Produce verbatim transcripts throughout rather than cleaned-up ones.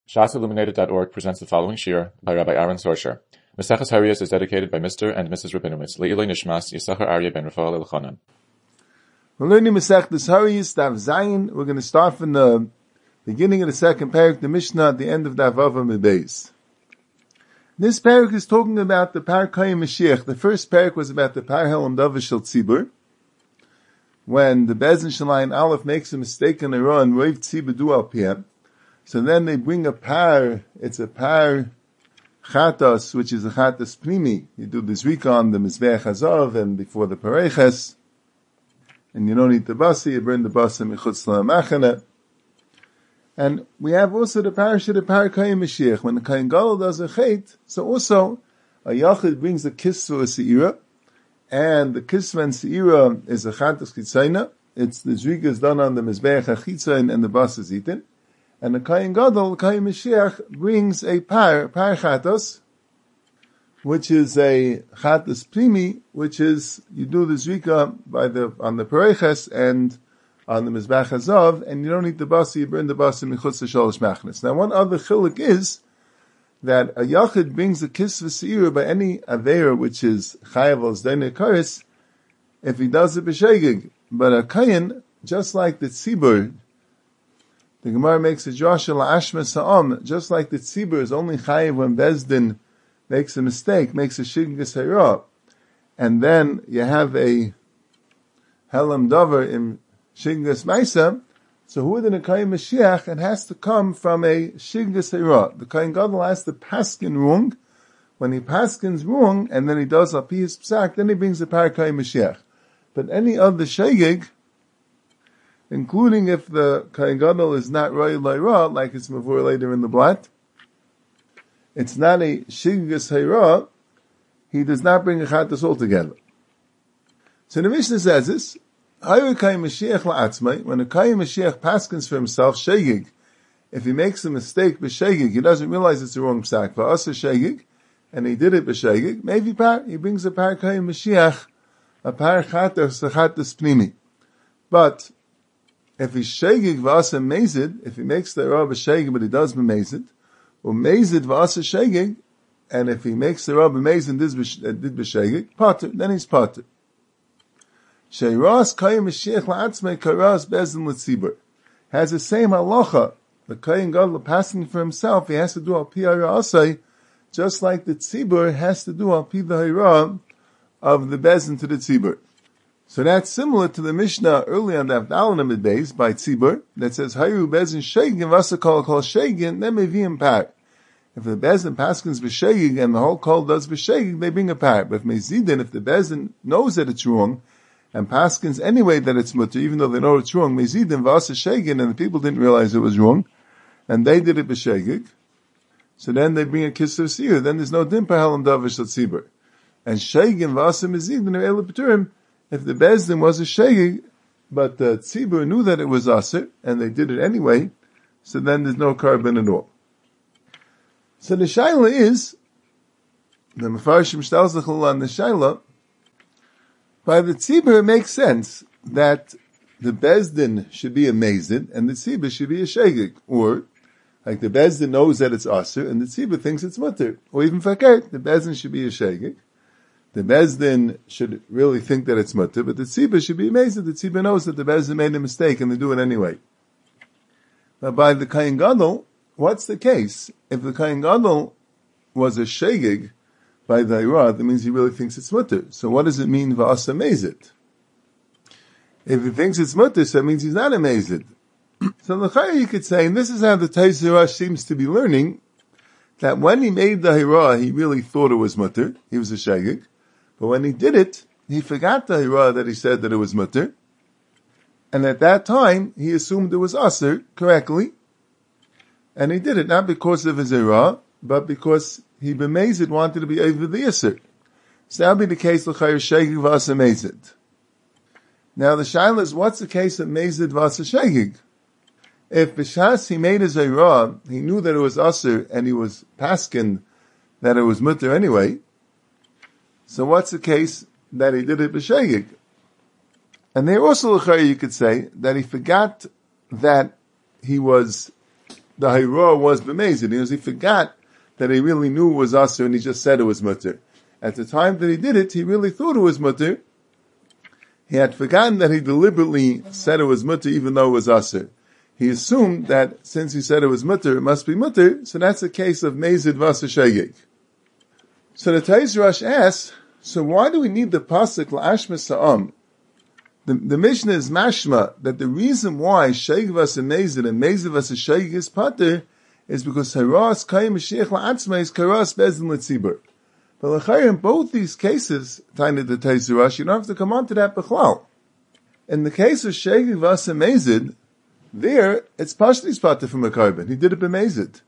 Shas Illuminated dot org presents the following shir by Rabbi Aaron Sorsher. Maseches Hariyos is dedicated by Mister and Missus Rabinowitz. Le'iloi Nishmas Yisachar Aryeh ben Rafael Elchanan. We're learning Maseches Hariyos, Daf Zayin. We're going to start from the beginning of the second parak, the Mishnah, at the end of Daf Vav Amud Beis. This parak is talking about the Par Kayim Mashiach. The first parak was about the Par Helam Davar Shel Tzibur. When the Beis Din Shalayim Aleph makes a mistake in Iran, and Roiv Tzibur Du Al Piyam. So then they bring a par, it's a par chatas, which is a chatas primi. You do the zrika on the mizbeach hazav and before the pareches. And you don't eat the basi, you burn the basi michutz la'machane. And we have also the parasha, the par Kayim Mashiach. When the Kayin Gadol does a chait, so also a yachid brings a kisva, a se'ira, and the kisva and se'ira is a chatas kitzayna. It's the zrika is done on the mizbeach hachitzayn and the basi is eaten. And the Kayin Gadol, the Kayin Mashiach, brings a par, par chatos, which is a chatos primi, which is, you do the zrika by the, on the pareches and on the mizbach hazav, and you don't eat the basi, you burn the basi michutz shalosh machnes. Now one other chiluk is, that a yachid brings a kisva se'ira by any aveira, which is chayav al zdeinei kares, if he does it b'shegig. But a Kayin, just like the tzibur, the Gemara makes a drasha la'ashma sa'am, just like the tzibur is only chayiv when Beis Din makes a mistake, makes a shiggas hayra, and then you have a helam davar in shiggas maisa, so who within a Kayin Mashiach, it has to come from a shiggas hayra. The Kayin Gadol has to paskin wrong. When he paskins wrong, and then he does a piyas psak, then he brings the par Kayin Mashiach. But any other shegig, including if the Kayin Gadol is not Roy Laira, like it's Mavur later in the Blat, it's not a Shiggas Hayra, he does not bring a Chatas altogether. So the Mishnah says this, Hayu Kayin Mashiach la'atzmai, when a Kayin Mashiach paskins for himself, Shegig, if he makes a mistake b'Shegig, he doesn't realize it's the wrong psak, for us a Shegig, and he did it b'Shegig, maybe par, he brings a par Kayin Mashiach, a par Chatas, a Chatas Pnimi. But, if he's shegig v'asa mezid, if he makes the rab a shegig but he does be mezid, or mezid v'asa shegig, and if he makes the rab a mezid and did be shegig, potter, then he's potter. Sheiras Kayin Mashiach la'atzmei karas Beis Din l'tzibur. Has the same halacha. The Kayin Gadol passing for himself, he has to do al pi ha'asai, just like the tzibur has to do al pi the ha'ira of the Beis Din to the tzibur. So that's similar to the Mishnah early on the Avdal Amud Beis by Tzibur that says Hayu Beis Din Shegin Vasa Kol Kol Shegin then Meviyim Par. If the Beis Din paskins b'Shegig and the whole Kol does b'Shegig, they bring a par. But if Mezidin, if the Beis Din knows that it's wrong and paskins anyway that it's mutter, even though they know it's wrong, Mezidin Vasa Shegin and the people didn't realize it was wrong and they did it b'Shegig, so then they bring a kiss of seer. Then there's no din par helam davar shel tzibur. And Shegin Vasa Mezidin are elu b'turim. If the Beis Din was a shegig, but the tzibur knew that it was aser, and they did it anyway, so then there's no carbon at all. So the shaila is, the Mefarshim shtal zechul on the shaila, by the tzibur it makes sense that the Beis Din should be a mezid, and the tzibur should be a shegig, or, like the Beis Din knows that it's aser, and the tzibur thinks it's mutter, or even fakert, the Beis Din should be a shegig. The Beis Din should really think that it's mutter, but the tzibur should be amazed. The tzibur knows that the Beis Din made a mistake and they do it anyway. But by the Kayin Gadol, what's the case? If the Kayin Gadol was a shegig by the Ira, that means he really thinks it's mutter. So what does it mean v'asa mezid? If he thinks it's mutter, so it means he's not amazed. So l'chayr you could say, and this is how the Tais Hirash seems to be learning, that when he made the Hira, he really thought it was mutter. He was a shegig. But when he did it, he forgot the hira that he said that it was mutter. And at that time, he assumed it was aser correctly. And he did it not because of his hira, but because he b'mezid wanted to be over the aser. So that would be the case l'chayr shegig v'asa mezid. Now the shaila is, what's the case of mezid v'asa shegig? If b'shas he made his hira, he knew that it was aser, and he was paskin that it was mutter anyway, so what's the case that he did it b'shegig? And there also, you could say, that he forgot that he was the Hayrah was b'mezid, because he forgot that he really knew it was Asr and he just said it was Mutter. At the time that he did it, he really thought it was Mutter. He had forgotten that he deliberately said it was Mutter even though it was Asr. He assumed that since he said it was Mutter, it must be Mutter, so that's a case of Mezid Vasa Shegeg. So the Taiz Rosh asks, so why do we need the Pasuk La'ashma Sa'am? The, the Mishnah is mashma that the reason why Shegeg Vasa Mezid and Mezid Vasa Shegeg is Pater is because Haras Kayim Mashiach La'atzma is Karas Bezin L'tzibur. But in both these cases, Taina the Taiz Rosh, you don't have to come on to that Bechlal. In the case of Shegeg Vasa Mezid, there, it's Pashti's Pater from a carbon. He did it b'mezid.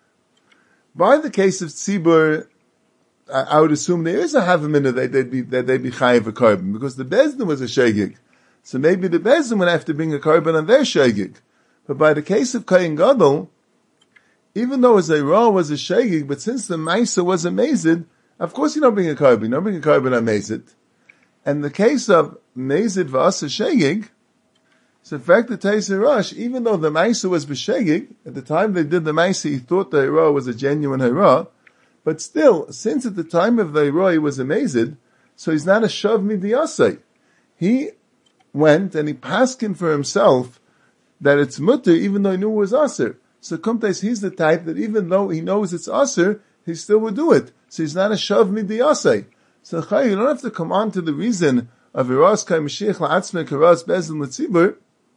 By the case of Tzibur, I, I would assume there is a havamina that they'd be, that they'd be chayiv a carbon, because the Bezdin was a Shegeg. So maybe the Bezdin would have to bring a carbon on their Shegeg. But by the case of Kayin Gadol, even though his Eirah was a Shegeg, but since the Maisa was a Mezid, of course you don't bring a carbon, you don't bring a carbon on Mezid. And the case of Mezid v'asa Shegeg, so in fact, the Taiz Rosh, even though the Maisa was b'shegig, at the time they did the Maisa, he thought the Hira was a genuine Hira, but still, since at the time of the Hira he was amazed, so he's not a Shav Midiyasei. He went and he paskin for himself that it's mutter, even though he knew it was Aser. So Kumtais, he's the type that even though he knows it's Aser, he still would do it. So he's not a Shav Midiyasei. So Chay, you don't have to come on to the reason of Hiras Kai Mashiach La'atzme Karas Bezin L'tzibur.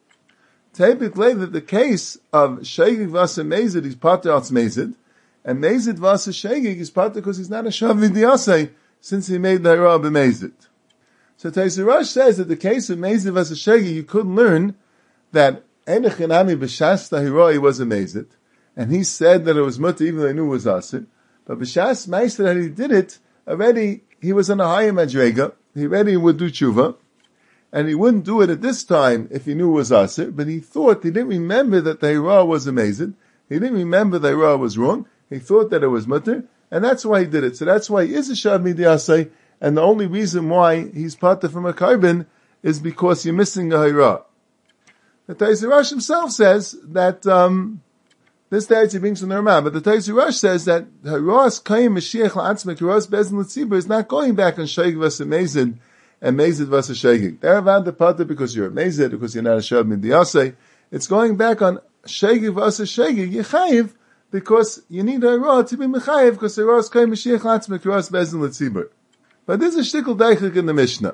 Typically, that the case of Shegeg Vasa Mezid is Pater Atz Mezid, and Mezid Vasa Shegeg is Pater because he's not a Shav Vidiyasei, since he made the Hira b'Mezid. So Taiz Rosh says that the case of Mezid Vasa Shegeg, you could learn that Enech Enami B'Shas the Hira was a Mezid, and he said that it was Mutter even though he knew it was Asir, but B'Shas Meister that he did it, already he was on a higher Madrega, he already would do tshuva, and he wouldn't do it at this time if he knew it was Aser, but he thought, he didn't remember that the Hira was amazing, he didn't remember the Hira was wrong, he thought that it was Mutter, and that's why he did it. So that's why he is a Shav Midiyasei, and the only reason why he's Pater from a carbon is because you're missing a Hira. The Taiz Rosh himself says that, um, this Taiz he brings from the Ramah, but the Taiz Rosh says that Hiras Kayim Mashiach La'atzmek Hiras Bezin L'tzibur is not going back on Shegeg Vasa Mezid, and Mezid Vasa Shegeg. They're around the Pater because you're a Mezid, because you're not a Shav Midiyasei. It's going back on Shegeg Vasa Shegeg, Yechayiv, because you need a Hira to be Mechayiv, because the Hiras Kayim Mashiach La'atzmek Hiras Bezin L'tzibur. But this is a shtickle deichik in the Mishnah.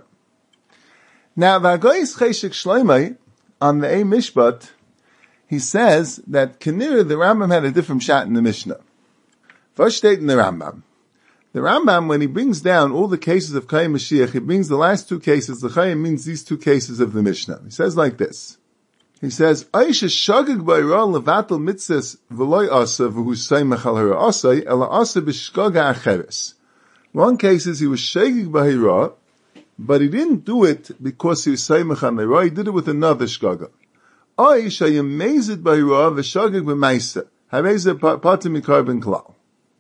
Now, V'agoyis Cheshek Shloimei, on the A Mishpat, he says that Kenira, the Rambam had a different shot in the Mishnah. First state in the Rambam. The Rambam, when he brings down all the cases of Kayim Mashiach, he brings the last two cases, the Chayim means these two cases of the Mishnah. He says like this. He says, Aish shagig ba'ira levatel mitzvahs v'loy asa v'hu seimach al hara asay, ela asa b'shgaga acheres. One case is he was shagig ba'ira, but he didn't do it because he was seimach al hara, he did it with another shgaga. Aish hayamezid ba'ira v'shagig b'maisa, hareza patim mikar ben klal.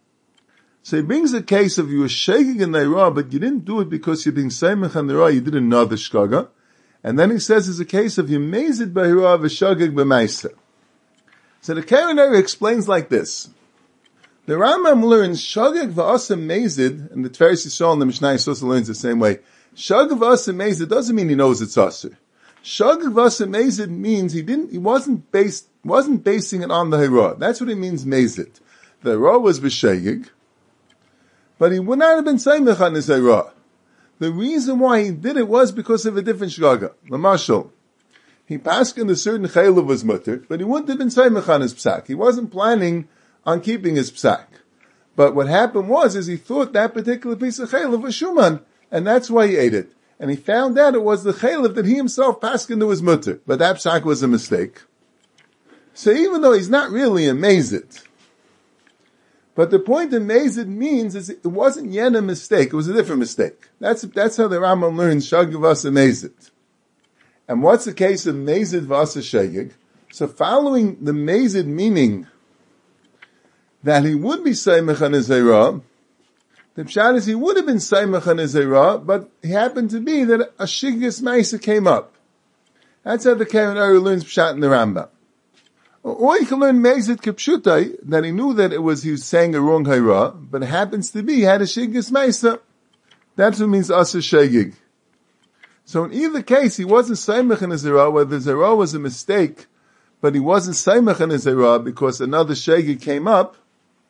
So he brings a case of you were shaking in the Hira, but you didn't do it because you're being Seimach on the Hira, you did another Shkaga. And then he says it's a case of you mazed by Hira v'shagig b'maisa. So the Karen area explains like this. The Rambam learns Shagig v'asa mazed, and the Tveres Yisrael and the Mishnah also learns the same way. Shagig v'asa mazed doesn't mean he knows it's Asr. Shagig v'asa mazed means he didn't, he wasn't based, wasn't basing it on the Hira. That's what it means mazed. The Hira was b'shagig, but he would not have been Seimach on his Hira. The reason why he did it was because of a different Shgaga. Lamashal, he passed in a certain Chaylev was mutter, but he wouldn't have been Seimach on his Psak. He wasn't planning on keeping his Psak. But what happened was, is he thought that particular piece of Chaylev was Shuman, and that's why he ate it. And he found out it was the Chaylev that he himself passed into his mutter, but that Psak was a mistake. So even though he's not really amazed, but the point of Mezid means is it wasn't yet a mistake, it was a different mistake. That's, that's how the Rambam learns Shagig Vasa Mezid. And what's the case of Mezid Vasa Shagig? So following the Mezid meaning that he would be Seimach on his Hira, the Pshat is he would have been Seimach on his Hira, but it happened to be that a Shigis Maisa came up. That's how the Karen Uri learns Pshat in the Rambam. Or you can learn Mezit Kipshutai, that he knew that it was, he was saying a wrong Hayra, but it happens to be, he had a Shigis Meisa. That's what means Asa Shegig. So in either case, he wasn't Saimach in his Hayra, whether his Hayra was a mistake, but he wasn't Saimach in his Hayra because another Shegig came up,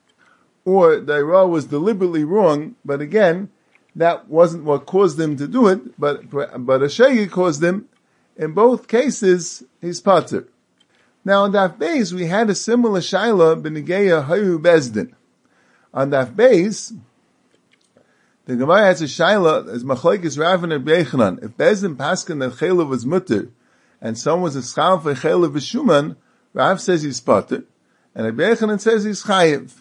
or the Hayra was deliberately wrong, but again, that wasn't what caused him to do it, but, but a Shegig caused him. In both cases, he's Pater. Now on Daf Beis, we had a similar Shaila b'Negeya Hayu Bezdin. On Daf Beis, the Gemara has a Shaila as Machlekes Rav and Rabbi Yechanan. If Bezdin paskin that Chaylev was mutter, and someone was a schal for Chaylev v'Shuman, Rav says he's Pater, and Rabbi Yechanan says he's Chayiv.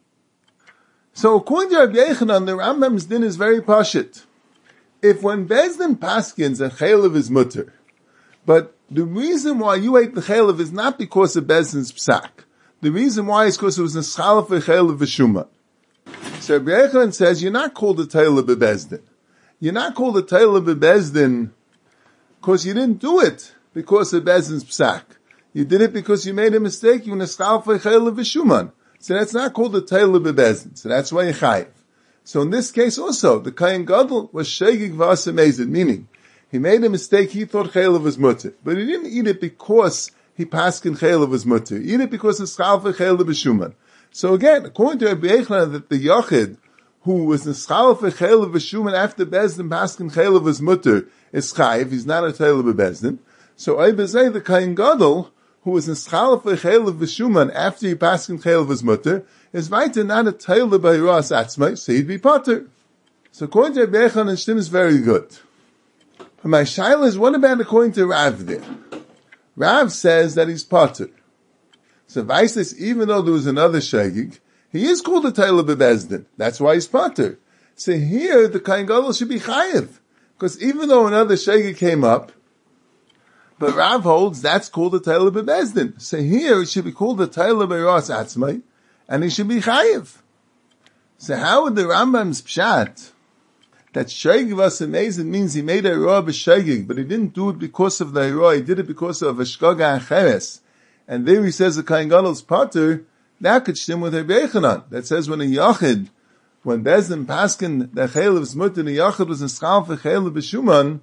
So according to Rabbi Yechanan, the Rambam's din is very pashit. If when Bezdin paskins that Chaylev is mutter, but the reason why you ate the chaylev is not because of Bezdin's psak. The reason why is because it was a schal for chaylev v'shuma. So Rabbi Yechanan says you're not called a chaylev b'Bezdin. You're not called a chaylev b'Bezdin because you didn't do it because of Bezdin's psak. You did it because you made a mistake. You were a schal for chaylev v'shuman. So that's not called a chaylev b'Bezdin. So that's why you're chayiv. So in this case also, the Kayin Gadol was shegig v'asa mezid, meaning he made a mistake, he thought chaylev was mutter. But he didn't eat it because he paskin chaylev was mutter. He eat it because it's schal for chaylev v'shuman. So again, according to Rabbi Yechanan, that the Yachid, who was the schal for chaylev v'shuman after Bezdin paskin chaylev was mutter, is chayiv, he's not a chaylev b'Bezdin. So I bezay the Kayin Gadol, who was in schal for chaylev v'shuman after he paskin chaylev was mutter, is weiter not a chaylev b'hiras atzmai, so he'd be pater. So according to Rabbi Yechanan, Shtim is very good. But my shaila is, what about according to Rav there? Rav says that he's pater. So Vaisis, even though there was another shegig, he is called a Taylor b'Bezdin. That's why he's pater. So here, the Kayin Gadol should be chayiv. Because even though another shegig came up, but Rav holds that's called a Taylor b'Bezdin. So here, it should be called a Taylor b'Ras Atzmai, and he should be chayiv. So how would the Rambam's pshat, that shegig was amazing, means he made a hira b'shegig, but he didn't do it because of the hira, he did it because of a shkaga acheres. And there he says the Kayin Gadol's pater, that could stem with Rabbi Yechanan. That says when a yachid, when Bezdin paskin the chaylev mutter, the yachid was in schal for chaylev b'shuman,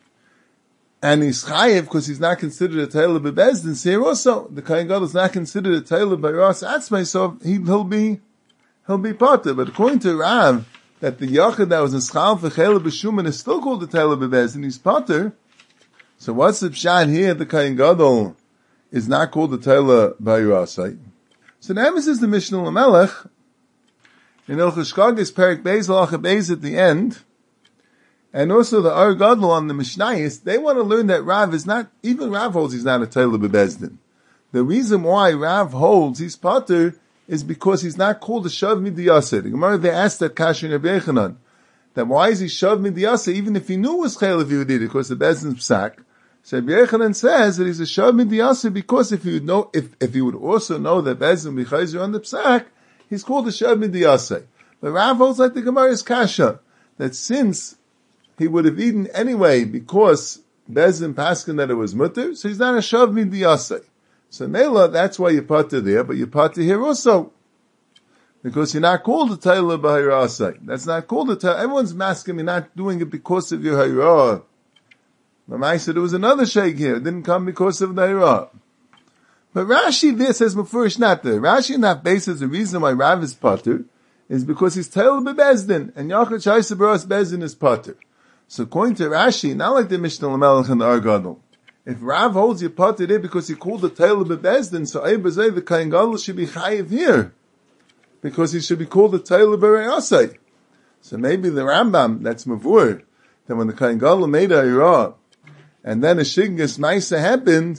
and he's chayiv because he's not considered a Taylor b'Bezdin. So here also, the Kayin Gadol is not considered a Taylor b'Ras Atzmai, so he, he'll be, he'll be pater. But according to Rav, that the Yachid that was in schal for chaylev b'shuman is still called the Taylor b'Bezdin, he's pater. So what's the pshat here? The Kayin Gadol is not called the Taylor b'Rasai. So the emphasis is the Mishnah Lamelech in Ilchus Shkagis Perik Beis Halacha Beis at the end, and also the Ar Gadol on the Mishnayos. They want to learn that Rav is not, even Rav holds he's not a Taylor b'Bezdin. The reason why Rav holds he's pater is because he's not called a Shav Midiyaseh. The Gemara, they asked that Kasher Rabbi Yechanan, that why is he Shav Midiyaseh even if he knew it was Chaylev he would eat it, because the Bezdin's psak. So Rabbi Yechanan says that he's a Shav Midiyaseh because if he would know, if, if he would also know that Bezdin B'chayzer on the psak, he's called a Shav Midiyaseh. But Rav holds like the Gemara's Kasha, that since he would have eaten anyway because Bezdin paskin that it was mutter, so he's not a Shav Midiyaseh. So Mela, that's why you pater there, but you pater here also. Because you're not called a Taylor b'Hayrasai. That's not called a Taylor. Everyone's masking, you're not doing it because of your Hayrah. Mamai said there was another sheikh here. It didn't come because of the Hayrah. But Rashi there says Mefurish not there. Rashi not bases the reason why Rav is pater is because he's Taylor b'Bezdin, and Yachid Shaisa b'Ras Bezdin is pater. So according to Rashi, not like the Mishnah Lamelech and the Ar Gadol, if Rav holds you pater there because he called the Taylor b'Bezdin, so Eibazay, the Kayin Gadol should be chayiv here. Because he should be called the Taylor b'Rayasai. So maybe the Rambam, that's Mavur, that when the Kayin Gadol made a Hira, and then a Shiggas Maisa happened,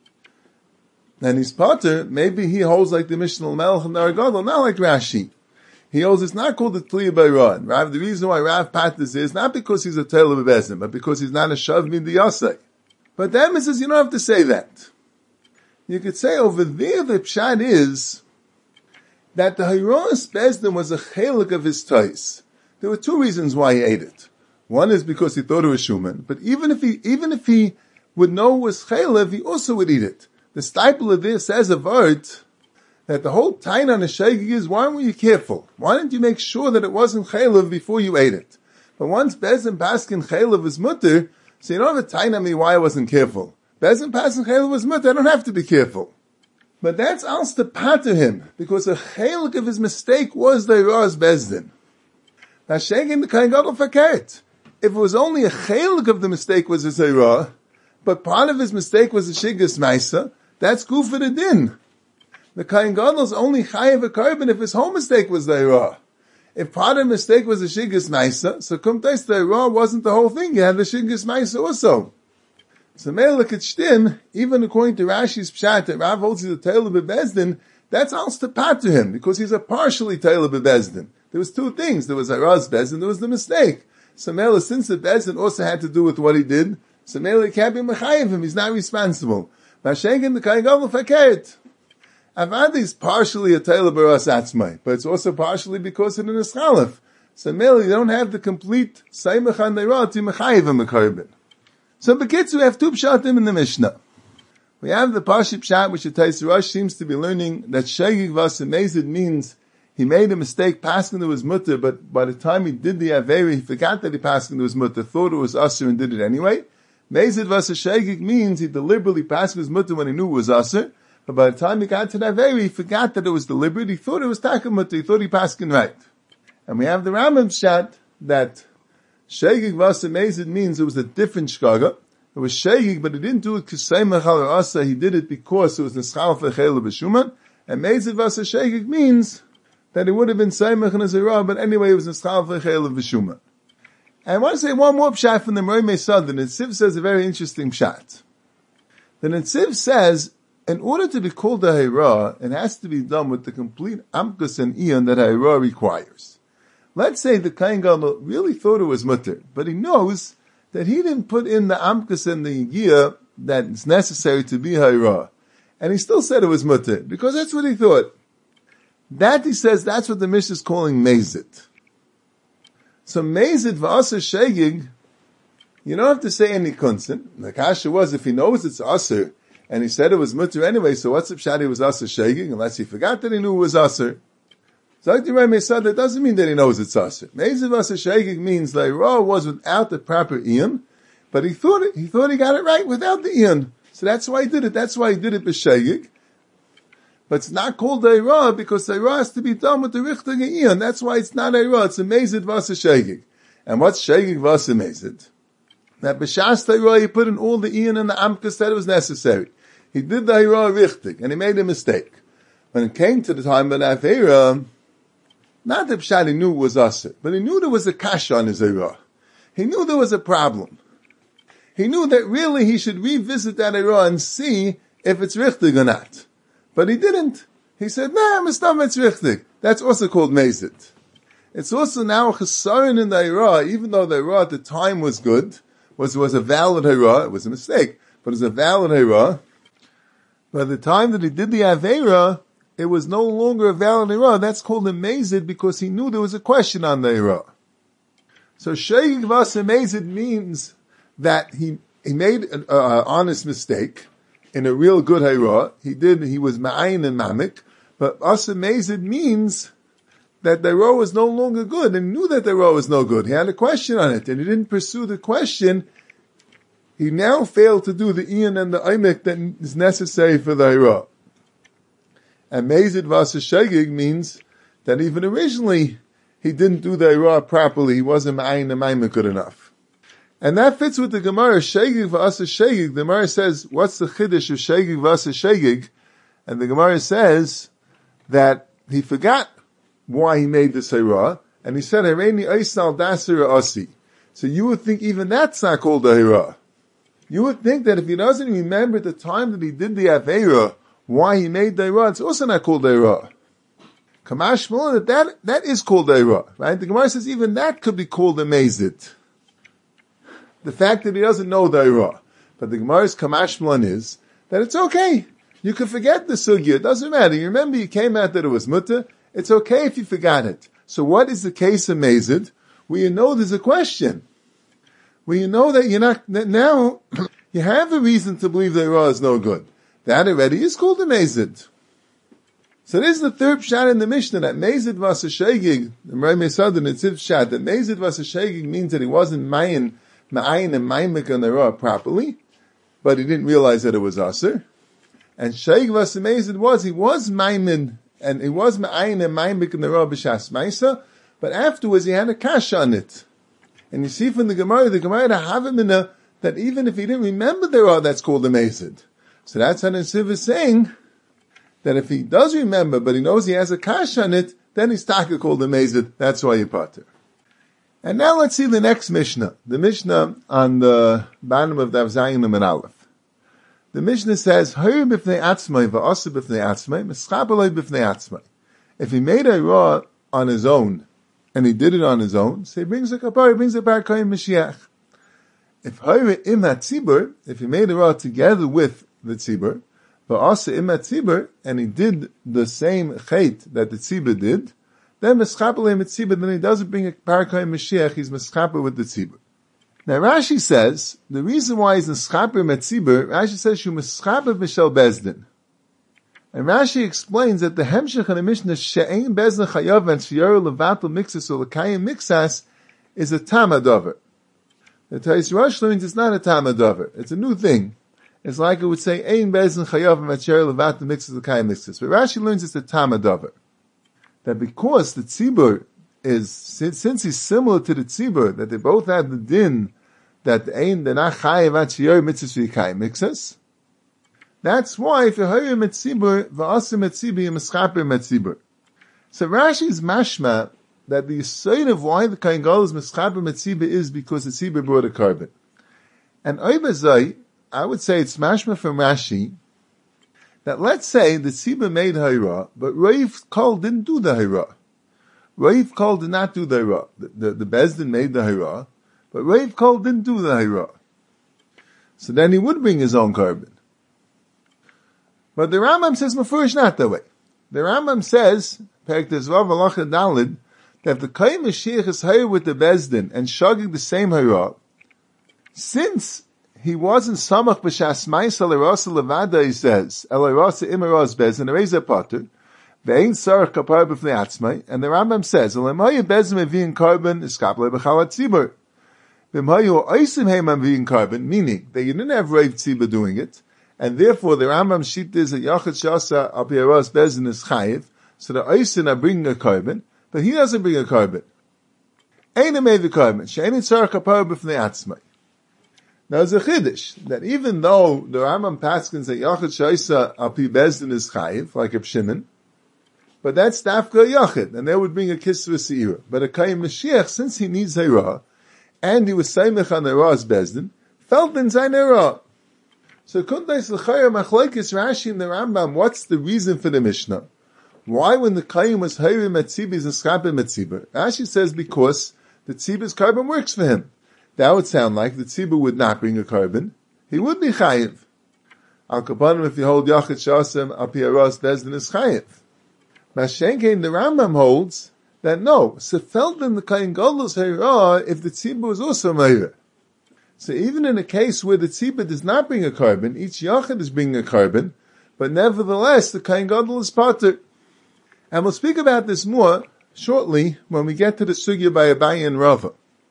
and he's pater, maybe he holds like the Mishnah Lamelech and the Ar Gadol, not like Rashi. He holds it's not called the Tliya Bayra. Rav, the reason why Rav paters is not because he's a Taylor b'Bezdin, but because he's not a Shav Midiyasai. But the Emma says you don't have to say that. You could say over there the pshat is that the Hironis Bezdin was a chelik of his tais. There were two reasons why he ate it. One is because he thought it was shuman, but even if he, even if he would know it was chaylev, he also would eat it. The Stipler of this says a word that the whole taina on a shegig is, why weren't you careful? Why didn't you make sure that it wasn't chaylev before you ate it? But once Bezin Paskin chaylev is mutter, so you don't have a taina me why I wasn't careful. Bezin Paskin chaylev was mutter, I don't have to be careful. But that's also to pater him, because a chaylik of his mistake was the Ras Bezdin. Now shegig the kain gadol fakert. If it was only a chaylik of the mistake was a zera, but part of his mistake was a shigas maisa, that's good for the din. The Kain Gadol's only chayav a carbon if his whole mistake was the Eirah. If part of the mistake was the Shigas Maisa, so kumtais the Eirah wasn't the whole thing, you had the Shigas Maisa also. So Melech at Shtin, even according to Rashi's Pshat, that Rav holds he's a Taylor Bebezdin, that's also to pat to him, because he's a partially Taylor Bebezdin. There was two things, there was Eirah's Bezdin, there was the mistake. So Melech, since the Bezdin also had to do with what he did, so Melech can't be mechayev him, he's not responsible. Vashengen the Kain Gadol fakert. Avad is partially a Taylor Baras Atzmai, but it's also partially because of the Neschalef. So merely you don't have the complete Saimach and Neirah to Mechayiv and Mekarbin. So Bekitz, we have two Pshatim in the Mishnah. We have the Pashit Pshat, which the Taisir Rosh seems to be learning that Shegig Vas Amazed means he made a mistake passing to his mutter, but by the time he did the Averi, he forgot that he passed into his mutter, thought it was Asr and did it anyway. Mazid Vas Shegig means he deliberately passed his mutter when he knew it was Asr, but by the time he got to that Averi, he forgot that it was deliberate, he thought it was Takamut, he thought he passed in right. And we have the Rambam Pshat that Shegig Vas Amazed means it was a different Shkaga. It was Shegig, but he didn't do it Kisayma Chal Asa, he did it because it was Neschal Fechel B'Shuman. And Mazid Vas Shegig means that it would have been Saymach and Azirah, but anyway it was Neschal Fechel B'Shuman. And I want to say one more Pshat from the Moreh Mesad. The Netziv says a very interesting Pshat. The Netziv says, in order to be called a Hairah, it has to be done with the complete Amkus and Iyon that a Hairah requires. Let's say the Kain Gadol really thought it was mutter, but he knows that he didn't put in the Amkus and the Yigiyah that is necessary to be Hairah. And he still said it was mutter, because that's what he thought. That, he says, that's what the Mishnah is calling Mezit. So Mezit v'asr shegig, you don't have to say any constant. The kasha was, if he knows it's asr, and he said it was mutter anyway, so what's the pshat he was asr shegig, unless he forgot that he knew it was asr. So like the Rebbe said, that doesn't mean that he knows it's asr. Mezit v'asr shegig means the Eirah was without the proper iyon, but he thought it, he thought he got it right without the iyon. So that's why he did it, that's why he did it b'shegig. But it's not called Eirah because the Eirah has to be done with the Richter Ge'iyon. That's why it's not Eirah, it's a Mezid Vasa Shegig. And what's Shegig Vasa Mezid? That B'shas Eirah, he put in all the Iyon and the Amkas that was necessary. He did the Eirah Richter, and he made a mistake. When it came to the time of the Eirah, not that B'shat he knew it was Asr, but he knew there was a kasha on his Eirah. He knew there was a problem. He knew that really he should revisit that Eirah and see if it's Richter or not. But he didn't. He said, nah, Mistam it's richtig. That's also called Mezit. It's also now a chesaron in the Eirah, even though the Eirah at the time was good, was, was a valid Eirah, it was a mistake, but it was a valid Eirah. By the time that he did the Aveira, it was no longer a valid Eirah. That's called a Mezit because he knew there was a question on the Eirah. So Shegig Vasa Mezit means that he, he made an uh, honest mistake, in a real good Hairah, he did, he was Ma'ayin and Mamik, but Asa Mezid means that the Hairah was no longer good, and knew that the Hairah was no good. He had a question on it, and he didn't pursue the question. He now failed to do the Iyon and the Aimek that is necessary for the Hairah. And Mezid Vasa Shegig means that even originally, he didn't do the Hairah properly, he wasn't Ma'ayin and Mamik good enough. And that fits with the Gemara, Shegig v'asa Shegig. The Gemara says, what's the Chiddush of Shegig v'asa Shegig? And the Gemara says that he forgot why he made the Hairah, and he said, Hareini Eisal Dasira Asi. So you would think even that's not called a Hairah. You would think that if he doesn't remember the time that he did the Aveira, why he made the Hairah, it's also not called Hairah. Kamash Malon, that, that is called Hairah, right? The Gemara says even that could be called a Mezit. The fact that he doesn't know the Eirah. But the Gemara's Kamashmalan is that it's okay. You can forget the Sugya. It doesn't matter. You remember you came out that it was Mutter. It's okay if you forgot it. So what is the case of Mezid? Where you know there's a question. Where you know that you're not, that now you have a reason to believe the Eirah is no good. that already is called a mezid. So this is the third pshat in the Mishnah, that mezid was a shegig, the Mermei Sodom, it's pshat, that mezid was a shegig means that he wasn't mayin, ma'ayin and ma'imik on the raw properly, but he didn't realize that it was aser. And shegig was a mezid was, he was maimin, and he was ma'ayin and ma'imik on the raw b'shas ma'isa, but afterwards he had a kash on it. And you see from the Gemara, the Gemara to have him in a, that even if he didn't remember the raw, that's called a mezid. So that's how the Siv is saying, that if he does remember, but he knows he has a kash on it, then he's taka called a mezid. That's why you pater. And now let's see the next Mishnah. The Mishnah on the bottom of Dav Zayin and Aleph. The Mishnah says, "Hayr b'fnei atzmai v'asa b'fnei atzmai, mischabeloi b'fnei atzmai." If he made a raw on his own, and he did it on his own, so he brings a kapar, he brings a bar kohen Mashiach. If hayr im hatzibur, if he made a raw together with the tzibur, but also im tzibur, and he did the same chait that the tzibur did, then meschapel mit tzibur, then he doesn't bring a parakay Mashiach, he's meschapel with the tzibur. Now Rashi says, the reason why he's meschapel mit tzibur, Rashi says, shu meschapel b'shel bezdin. And Rashi explains that the hemshech in the Mishnah, she'ein bezdin chayav and shiyaru levatel mixas or lekayim mixas, is a tamadover. The Tais Rosh learns it's not a tamadover, it's a new thing. It's like it would say, Ein bezin chayav matcher levat the mixes the kayim mixes. But Rashi learns it's a tamadover. That because the tzibur is, since, since he's similar to the tzibur, that they both have the din, that the ein, the not chayav matcher mitzvahs the kayim mixes. That's why if you're hayim mit tzibur, v'asim mit tzibur, you're mischaper mit tzibur. So Rashi's mashma, that the side of why the kain gadol is mischaper mit tzibur is because the tzibur brought a carbon. And oibazai, I would say it's mashma from Rashi, that let's say the tzibur made hayra, but Rav Kol didn't do the hayra. Rav Kol did not do the hayra. The, the, the Bezdin made the hayra, but Rav Kol didn't do the hayra. So then he would bring his own carbon. But the Rambam says mafurish not that way. The Rambam says, Perek Tezvav Halacha Dalid, that if the Kayim Mashiach is hayra with the Bezdin and shagig the same hayra, since he wasn't samach b'shas ma'isa l'rasa levada, he says, l'rasa imeraz bezin, ereza pater, ve'ein sarach kapar b'fnei atzmai, and the Rambam says, l'mayu bezin mevi'in carbon, iskapele b'chalat tzibur. V'mayu oisim heiman mevi'in carbon, meaning that you didn't have Rav Tzibur doing it, and therefore the Rambam sheet is that yachad shasa al pi'eraz bezin is chayiv, so the oisim are bringing a carbon, but he doesn't bring a carbon. Ein mevi carbon, she'ein sarach kapar b'fnei atzmai. Now there's a chiddush, that even though the Rambam paskins that Yachid Shaisa al pi bezdin is chayiv, like a Shimon, but that's dafka Yachid, and they would bring a kiss for Seira. But a Kayim Mashiach, since he needs Hira, and he was Saimech on Hira's bezdin, felt in Zayin Hira. So Kundais L'chayr Machlaikis Rashi and the Rambam, what's the reason for the Mishnah? Why when the Kayim was Hayrim at Tzibis and Schapim at Tzibur? Rashi says because the Tzibur's carbon works for him. That would sound like the tzibur would not bring a carbon. He would be chayiv. Al kapanim, if you hold yachid shasem, al pi aras bezdin is chayiv. Mashenkein, the Rambam holds that no, sefeldin the kain gadol's hayra if the tzibur is also meira. So even in a case where the tzibur does not bring a carbon, each yachid is bringing a carbon, but nevertheless the kain gadol is pater. And we'll speak about this more shortly when we get to the sugya by Abaye and Rava.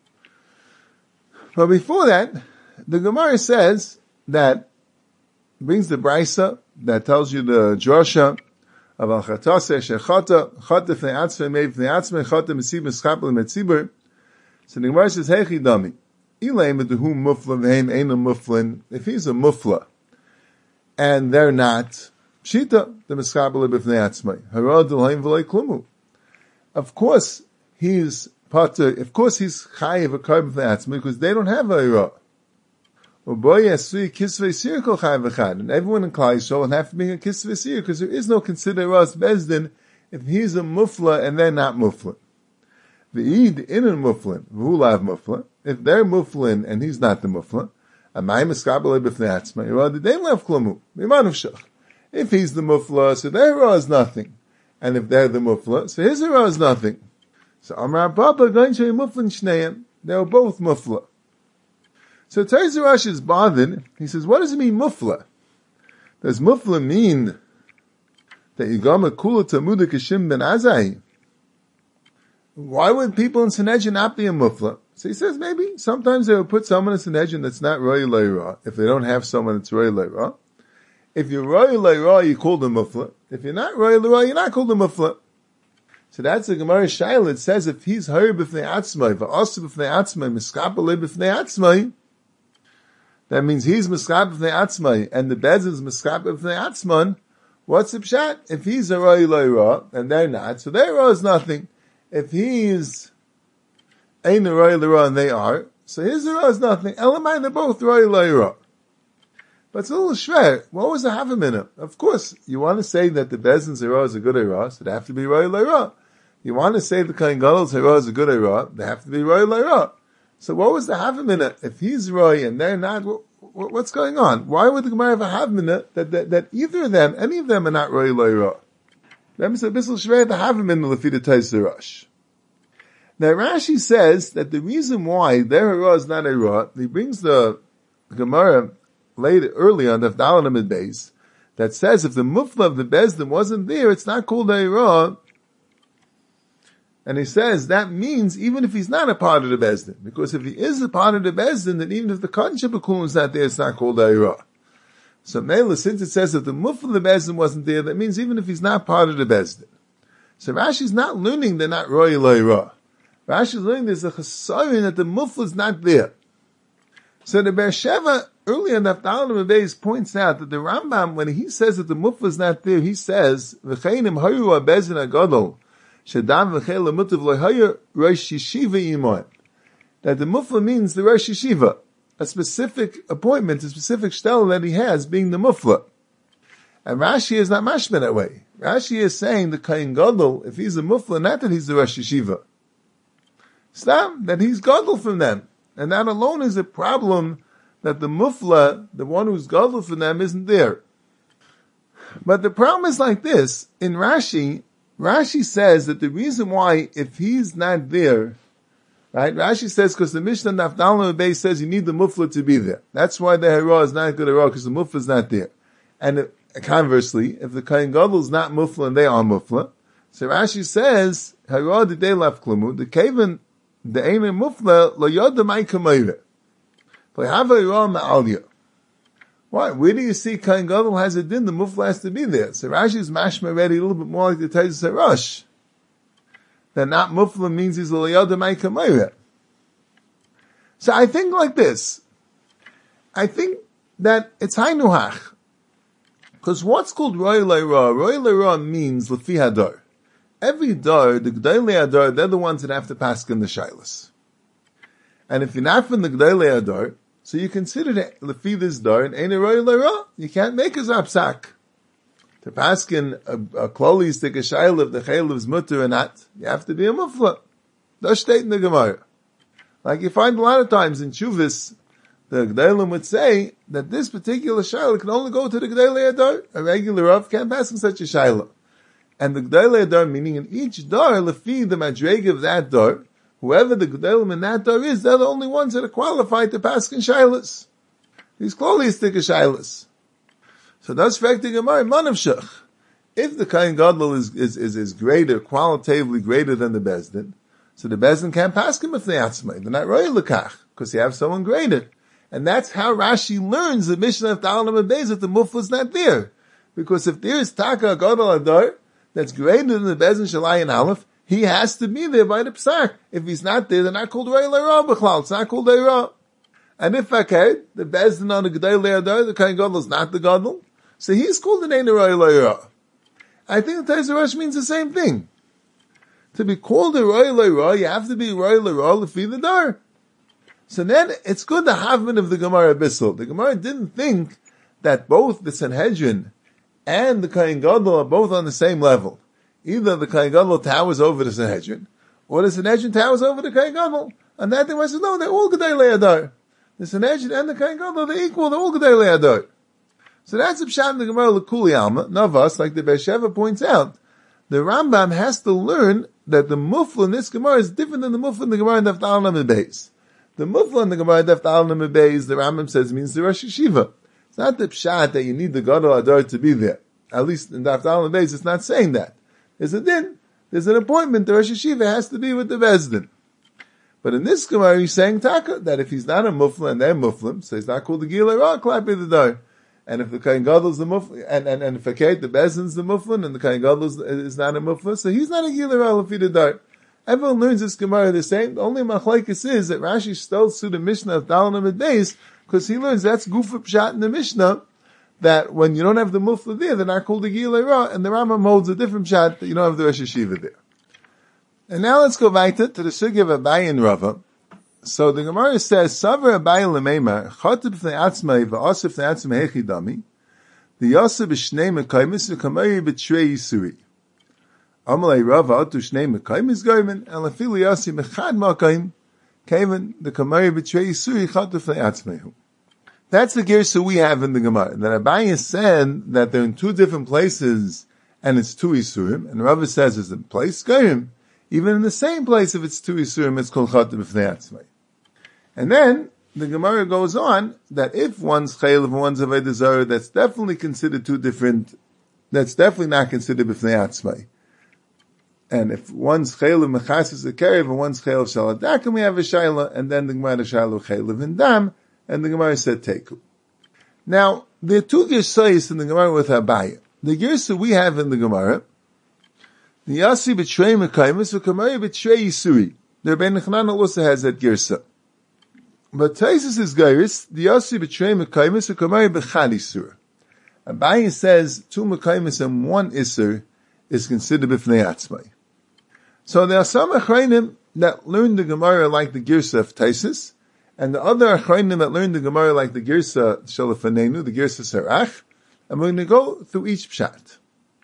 But before that, the Gemara says that, brings the Brisa, that tells you the drasha of al chatase shechata, chata fnei atzmei mei fnei atzmei, chata mesib meschapel metzibur. So the Gemara says, hechi dami, ilay meduhu mufla v'heim einu muflin, if he's a mufla, and they're not, pshita, the meschapel b'fnei atzmei, hara d'lheim v'lei klumu. Of course, he's Pater, of course he's chayiv a carbon for atzma because they don't have a ira. And everyone in Klal Yisrael will have to be a kisvei sir because there is no consider ras bezdin if he's a mufla and they're not mufla. The Eid in a muflin, v'ulav mufla, if they're muflin and he's not the mufla, amayim eskabel b'fnei atzma, ira d'dein lev klamu, b'imanu shach. If he's the mufla, so their ira is nothing. And if they're the mufla, so his ira is nothing. So Amar Baba going to be muflin shneim. They were both mufla. So Taiz Rashi is bothered. He says, what does it mean mufla? The Does mufla mean that you gama kula tamuda kashim ben azai? Why would people in Sanhedrin not be a mufla? So he says maybe sometimes they will put someone in Sanhedrin that's not roy leira if they don't have someone that's roy leira. If you're roy leira, you call them mufla. If you're not roy leira, you're not called a mufla. So that's the Gemara Shaila. It says if he's her b'fnei atzmai, v'asu b'fnei atzmai, miskapale b'fnei atzmai, that means he's miskap b'fnei atzmai, and the Bezdin is miskap b'fnei atzman. What's the pshat? If he's a roy leira, and they're not, so their roy is nothing. If he's ain't a roy leira and they are, so his roy is nothing. Elamai, they're both roy leira. But it's a little shver. What was the havamina? Of course, you want to say that the Bezdin's roy is a good roy, so they have to be roy leira. You want to say the Kohen Gadol's roy is a good roy, they have to be roy leira. So what was the havamina? If he's roy and they're not, what, what, what's going on? Why would the Gemara have a havamina that, that, that either of them, any of them are not roy leira? That means a bissel shver the havamina lefida taisa Rosh. Now Rashi says that the reason why their roy is not a roy, he brings the Gemara later, early on the Dalanamid base, that says if the mufla of the Bezdin wasn't there, it's not called a roy. And he says that means even if he's not a part of the Bezdin, because if he is a part of the Bezdin, then even if the Kaddish B'Kulun is not there, it's not called a roy. So Mela, since it says if the mufla of the Bezdin wasn't there, that means even if he's not part of the Bezdin. So Rashi's not learning they're not roy leira. Rashi's learning there's a chesaron that the mufla is not there. So the Be'er Sheva earlier in the Haftalim Abayis points out that the Rambam, when he says that the mufla is not there, he says v'cheinim hayu ha'bezdin hagadol shadam v'chei lemutav lo'hayu rosh yeshiva imoim. That the mufla means the rosh yeshiva, a specific appointment, a specific shtel that he has, being the mufla. And Rashi is not mashman that way. Rashi is saying the Kohen Gadol, if he's a mufla, not that he's the rosh yeshiva. Stam, that he's gadol from them. And that alone is a problem that the mufla, the one who's gadol from them, isn't there. But the problem is like this. In Rashi, Rashi says that the reason why, if he's not there, right, Rashi says because the Mishnah Nafdal Bey says you need the mufla to be there. That's why the hera is not good hera, because the mufla is not there. And if, conversely, if the Kohen Gadol is not mufla and they are mufla, so Rashi says, hera de de laf klumu, the kaven, the Eine Mufla lo yoda mai kameire. V'hava yirah ma'alya. Why? Where do you see Kohen Gadol has a din? The Mufla has to be there. So Rashi's mashma already a little bit more like the Taisus HaRosh. That not Mufla means he's lo yoda mai kameire. So I think like this. I think that it's hainuhach. Because what's called roy leira? Roy leira means lefi hadar. Every dar, the G'dayli Adar, they're the ones that have to paskin the Shilas. And if you're not from the G'dayli Adar, so you consider that lefi this dar, and ain't a roy leira, you can't make a zapsak. To paskin a, a kloli stick a Shilah of the Chaliv's mutter or not, you have to be a mufla. That's state in the Gemara. Like you find a lot of times in Chuvis, the G'daylim would say that this particular Shilah can only go to the G'dayli Adar. A regular Rav can't pass in such a Shilah. And the G'dayli Adar, meaning in each dar, lefi the madrega of that dar, whoever the G'dalim in that dar is, they're the only ones that are qualified to paskin Shilas. These kloli stick a Shilas. So that's fact the Gemara, manavshach. If the Kohen Gadol is, is, is, is greater, qualitatively greater than the Bezdin, so the Bezdin can't paskin if they atzmai. They're not roy lekach, because you have someone greater. And that's how Rashi learns the Mishnah of Ta'alam Abayz that the mufla is not there. Because if there is Taka Gadol Adar, that's greater than the Bezdin Shalai and Aleph, he has to be there by the Psak. If he's not there, they're not called Rei Leira B'chlal. It's not called Leira. And if okay, the Bezdin on the G'day Le'adar, the Kohen Gadol is not the Gadol, so he's called the name Rei Leira. I think the Taisus HaRosh means the same thing. To be called a Rei Leira, you have to be Rei Leira L'fi the Dar. So then, it's good the Havman of the Gemara Bissel. The Gemara didn't think that both the Sanhedrin and the Kohen Gadol are both on the same level. Either the Kohen Gadol towers over the Sanhedrin, or the Sanhedrin towers over the Kohen Gadol. And that they must say, no, they're all G'day Le'adar. The Sanhedrin and the Kohen Gadol, they're equal, they're all G'day Le'adar. So that's the Pshat in the Gemara L'Kuli Alma, Navas, like the Be'er Sheva points out. The Rambam has to learn that the Mufla in this Gemara is different than the Mufla in the Gemara in Daf Ta'al Namid Beis. The Mufla in the Gemara in Daf Ta'al Namid Beis, the Rambam says, means the Rosh Yeshiva. It's not the pshat that you need the Gadol Adar to be there. At least in Daf Daled Beis, it's not saying that. There's a din. There's an appointment. The Rosh Hashiva has to be with the Bezdin. But in this Gemara, he's saying taka, that if he's not a mufla and they're muflim, so he's not called the Gila Ra, klapi the dar. And if the Kohen Gadol is the mufla, and, and, and if okay, the Bezdin's the muflin, and the Kohen Gadol is, is not a mufla, so he's not a Gila Ra, lafi the dar. Everyone learns this Gemara the same. The only machlekes is that Rashi stole to the Mishnah of Daled Amud Beis, because he learns that's gufa pshat in the Mishnah, that when you don't have the mufla there, they're not called the Gila Ra, and the Rambam holds a different pshat that you don't have the Rosh Hashiva there. And now let's go weiter to the sugya of Abaye and Rava. So the Gemara says, Savar Abaye l'meimar, Chotib fnei atzmai v'osif fnei atzmai hechidami, the Yosef b'shnei mekaymis v'kamari b'trei yisuri. Amalei Rava atu shnei mekaymis goymen, and lefili Yosef mechad makayim, kaven the kamari b'trei yisuri chotib fnei atzmaihu. That's the gersa we have in the Gemara. That Abaye said that they're in two different places, and it's two yisurim, and Rava says it's a place goyim. Even in the same place, if it's two Yisurim, it's called Chotib B'fnei Atzmai. And then, the Gemara goes on, that if one's Chayil and one's Avodah Zarah, that's definitely considered two different, that's definitely not considered B'fnei Atzmai. And if one's Chayil and Mechas is a Kerev, and one's Chayil Shaladak, and we have a Shaila, and then the Gemara Shaila Chayil and Dam, and the Gemara said Teku. Now, there are two Gersayis in the Gemara with Abaye. The Gersa we have in the Gemara, the Yasi b'trei mekaymis v'kamari b'trei yisuri. The Rebbeinu Chananel also has that girsa. But Taisus is geiris, the Yasi b'trei mekaymis v'kamari b'chad yisur. Abaye says two mekaymis and one isur is considered b'fnei atzmai. So there are some achrayim that learn the Gemara like the girsa of Taisus, and the other achrayim that learn the Gemara like the girsa shalafanenu, the girsa sarach, and we're going to go through each pshat.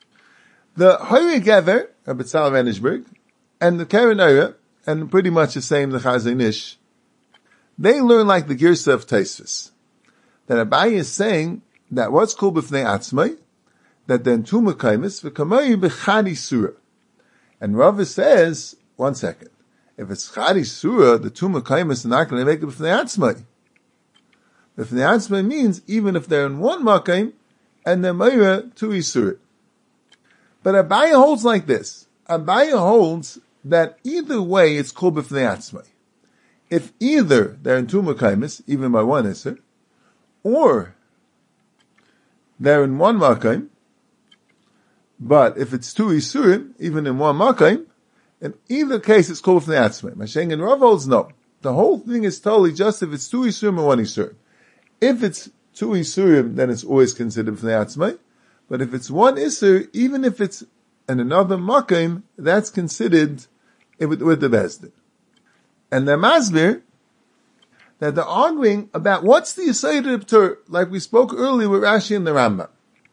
The Hoyer Gever, Rabbi Tzal Renishberg, and the Keren Eira, and pretty much the same, the Chazon Ish, they learn like the Girsa of Tosfos. That Abaye is saying that what's called B'fnei Atzmai, that then two Mekaymis, v'kamari b'chad Yisura. And Rava says, one second, if it's Chad Yisura, the two Mekaymis are not going to make it B'fnei Atzmai. B'fnei Atzmai means even if they're in one Makayim, and they're Meira, two Yisura. But Abaye holds like this. Abaye holds that either way it's called b'fnei atzmai. If either they're in two makaymis, even by one iser, or they're in one makayim, but if it's two isurim, even in one makayim, in either case it's called b'fnei atzmai. Masheng and Rav holds no. The whole thing is totally just if it's two isurim or one isurim. If it's two isurim, then it's always considered b'fnei atzmai. But if it's one Isser, even if it's in another Makim, that's considered with, with the Bezdin. And the Masbir, that they're arguing about what's the Yisayid P'tur, like we spoke earlier with Rashi and the Rambam.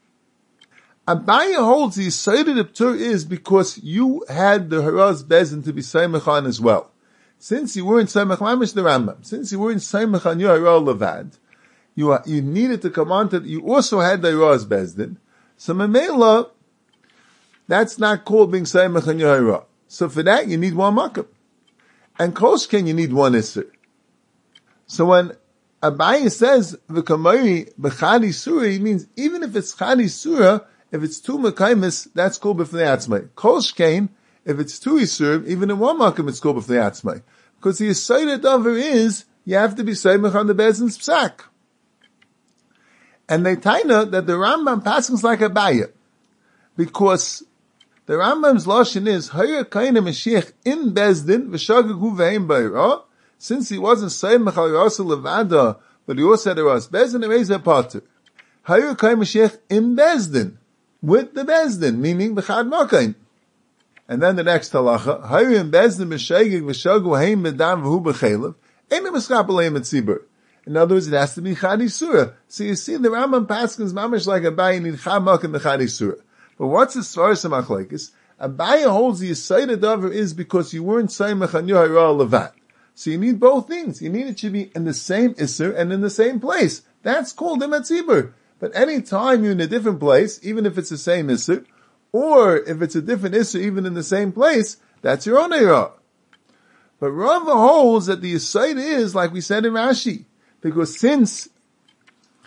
Abaye holds the Yisayid P'tur is because you had the Haraz Bezdin to be Saimachan as well. Since you weren't Saimach Mamish the Rambam, since you weren't Saimachan your Haraz Levad, you, you needed to come on to, you also had the Haraz Bezdin. So Memela, that's not called being Saimach and Yahira. So for that, you need one Makam. And Koshken, you need one Isser. So when Abaye says, V'kamari b'chadi surah, he means even if it's chadi surah, if it's two Mekaymis, that's called b'fnei atzmai. Koshken, if it's two Isur, even in one Makam, it's called b'fnei atzmai. Because the Yisayid Dover is, you have to be Saimach on the Bezdin's Psak. And they taina that the Rambam passes like Abaye, because the Rambam's lashon is Hayya Kaina Mashiach in Bezdin v'shagagu v'heim b'ira. Since he wasn't Saimach al Yosel Levada, but he also had a Ras Bezdin and Reza Pater. Hayya Kaina Mashiach in Bezdin with the Bezdin, meaning b'chad Makayim. And then the next halacha Hayya in Bezdin b'shagig v'shagagu v'heim b'dam v'hu b'chelev ain't a miskapaleim at Tzibur. In other words, it has to be Chadi Surah. So you see, the Rambam Paskins mamish like Abaye need Chamak and the Chadi Surah. But what's the Svaras of Machlekes? Abaye holds the Yisayid Dover is because you weren't Saimach and Yohara Levat. So you need both things. You need it to be in the same Isser and in the same place. That's called Emet Tzibur. But any time you're in a different place, even if it's the same Isser, or if it's a different Isser even in the same place, that's your own Eirah. But Rava holds that the Yisayid is, like we said in Rashi, because since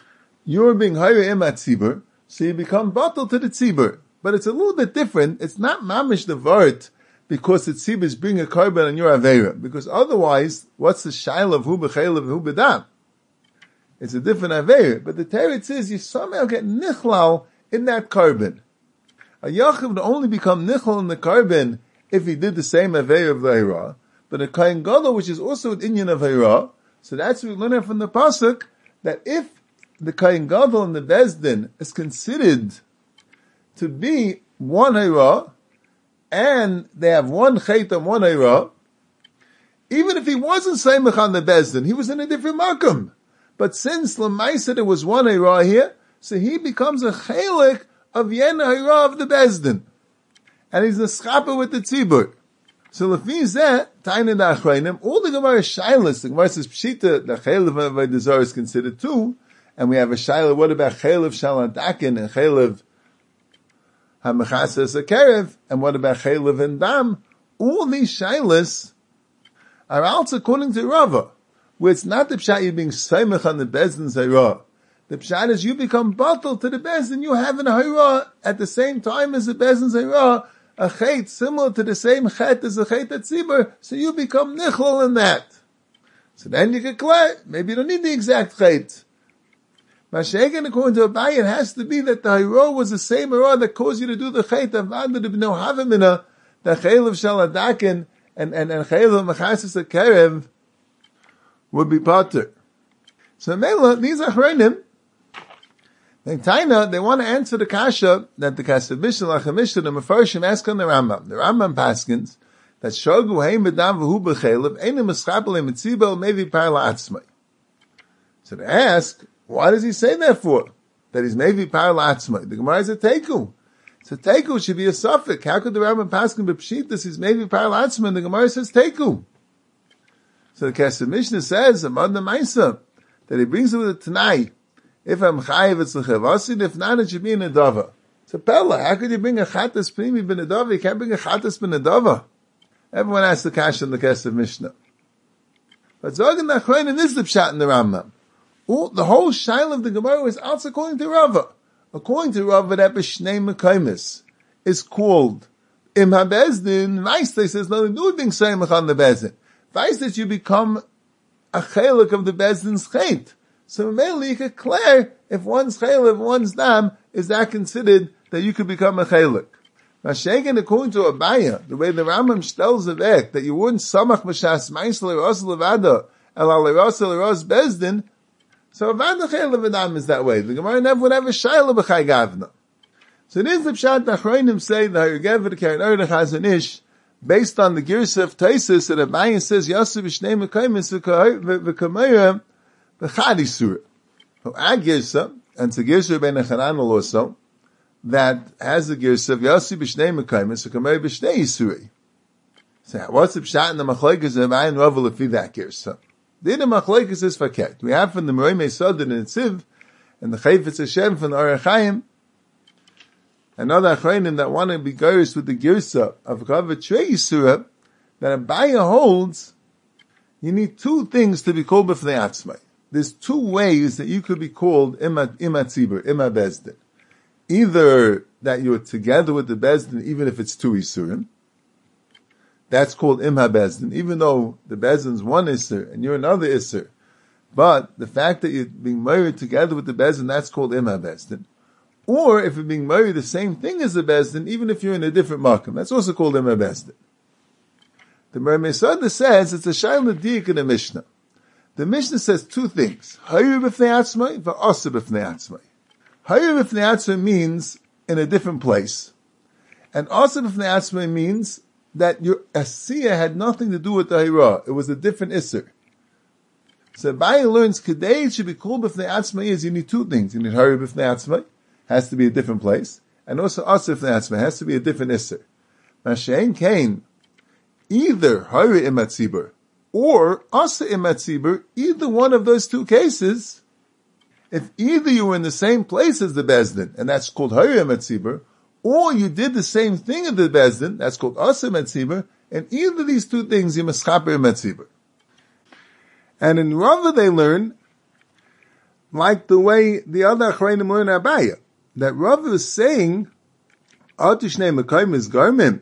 you're being higher im tzibur, so you become batal to the tzibur. But it's a little bit different. It's not mamish the vart because the tzibur is bringing a carbon on your avera. Because otherwise, what's the shaila of hu b'chayil of hu b'dam? It's a different avera. But the teretz is you somehow get nichlal in that carbon. A yachiv would only become nichlal in the carbon if he did the same avera of the hira. But a kain gadol, which is also an inyan of hira, so that's what we learn from the pasuk, that if the kain gadol and the bezdin is considered to be one hira, and they have one chait and one hira, even if he wasn't seimach on the bezdin, he was in a different makom. But since l'maisa there was one hira here, so he becomes a chelik of yen hira of the bezdin, and he's a schapa with the tzibur. So lefi zeh, taina da achrayim, all the Gemara shaylas, the Gemara says pshita, the chaylev of Avodah is considered two, and we have a shayla, what about chaylev shaladakin and chaylev hamachasas akerev, and what about chaylev and dam? All these shaylas are also according to Rava, where it's not the pshat you being seimach on the bezdin zayra. The pshat is you become batal to the bezdin, you have an hayra at the same time as the bezdin zayra, a chait similar to the same chet as a chait at tzibur, so you become nichlal in that. So then you can clear, maybe you don't need the exact chait. Mashiach, according to Abaye, it has to be that the hayra was the same hayra that caused you to do the chait of Adad ibn Havamina, the chayil of Shaladakin, and, and, and chayil of Machasis Akerev would be potter. So Mela, these are Achronim. In Taina, they want to answer the kasha that the Kasabishah, Lachamisha, the Mefarshim ask on the Rambam. The Rambam paskins that shogu heim bedam v'hu b'chelev einu mischapel mitzibel maybe parla atzmai. So they ask, why does he say that for? That he's maybe parla atzmai. The Gemara is a teiku. So teiku should be a suffix. How could the Rambam paskin b'pshitas he's maybe parla atzmai? And the Gemara says teiku. So the Kasabishah says, Amad Maisa, that he brings it with a Tanai. If I'm chayiv, it's l'chevasin. If not, it should be in a dava. So Pella, how could you bring a chatas primi ben a dava? You can't bring a chatas ben a dava. Everyone asks the kasha in the Kesef Mishnah. But Zogan Nachroin is the pshat in the Rambam. The whole shail of the Gemara is also according to Rava. According to Rava, that b'shnei mekaymis is called im habezdin. Vaistai says nothing to do with being seimach on the bezdin. Vaistai you become a chelik of the bezdin's chait. So mainly you could declare if one's chaylev, one's dam, is that considered that you could become a chaylik. Mashiach, according to Abaya, the way the Rambam tells the vek, that you wouldn't samach mashas ma'isel eros levada, el al eros el eros bezdin, so avada chaylev adam is that way. The Gemara never would have a shayla b'chay gavna. So it is the pshat achroinim say that Harugev v'karen erdech has an ish, based on the Girsa of Taisis, that Abaya says, Yosef v'shnei mekaymis v'kamayim, the Chadi Surah. So our Girsa, and it's a Girsa ben Echanan also, that has the Girsa of Yossi b'shnei Mekayim, so Kamei b'shnei Yisurei. So what's the pshat in the Machlokes of Ayin Rava lefi that Girsa? The other Machlokes is faket. We have from the Merei Meisod and the Tziv, and the Chayfetz Hashem from the Orach Chaim, and other Achronim that want to be Geiris with the Girsa of Kaveh Trei Yisura, that Abaya holds, you need two things to be called b'fnei Atzmai. There's two ways that you could be called ima tzibur, ima bezdin. Either that you're together with the bezdin, even if it's two isurim. That's called ima bezdin, even though the bezdin's one isur and you're another isur. But the fact that you're being married together with the bezdin, that's called ima bezdin. Or if you're being married the same thing as the bezdin, even if you're in a different makom, that's also called ima bezdin. The Merei Meisod says it's a shayla dik in the Mishnah. The Mishnah says two things. Hayur b'fnei atzmai, v'asa b'fnei atzmai. Hayur b'fnei atzmai means in a different place. And asa b'fnei atzmai means that your asiyah had nothing to do with the hayra. It was a different isser. So Abaye learns, Kedei should be called b'fnei atzmai is you need two things. You need hayur b'fnei atzmai, has to be a different place. And also asa b'fnei atzmai, has to be a different isser. Mashein Kain, either hayur imat tzibur, or asa imat tzibur, either one of those two cases, if either you were in the same place as the bezdin, and that's called hayur imat tzibur, or you did the same thing at the bezdin, that's called asa imat tzibur, and either of these two things you must chaper imat tzibur. And in Rava they learn like the way the other Achreinim learn Abaya. That Rav is saying, Atishnei Mekayim is Garmim.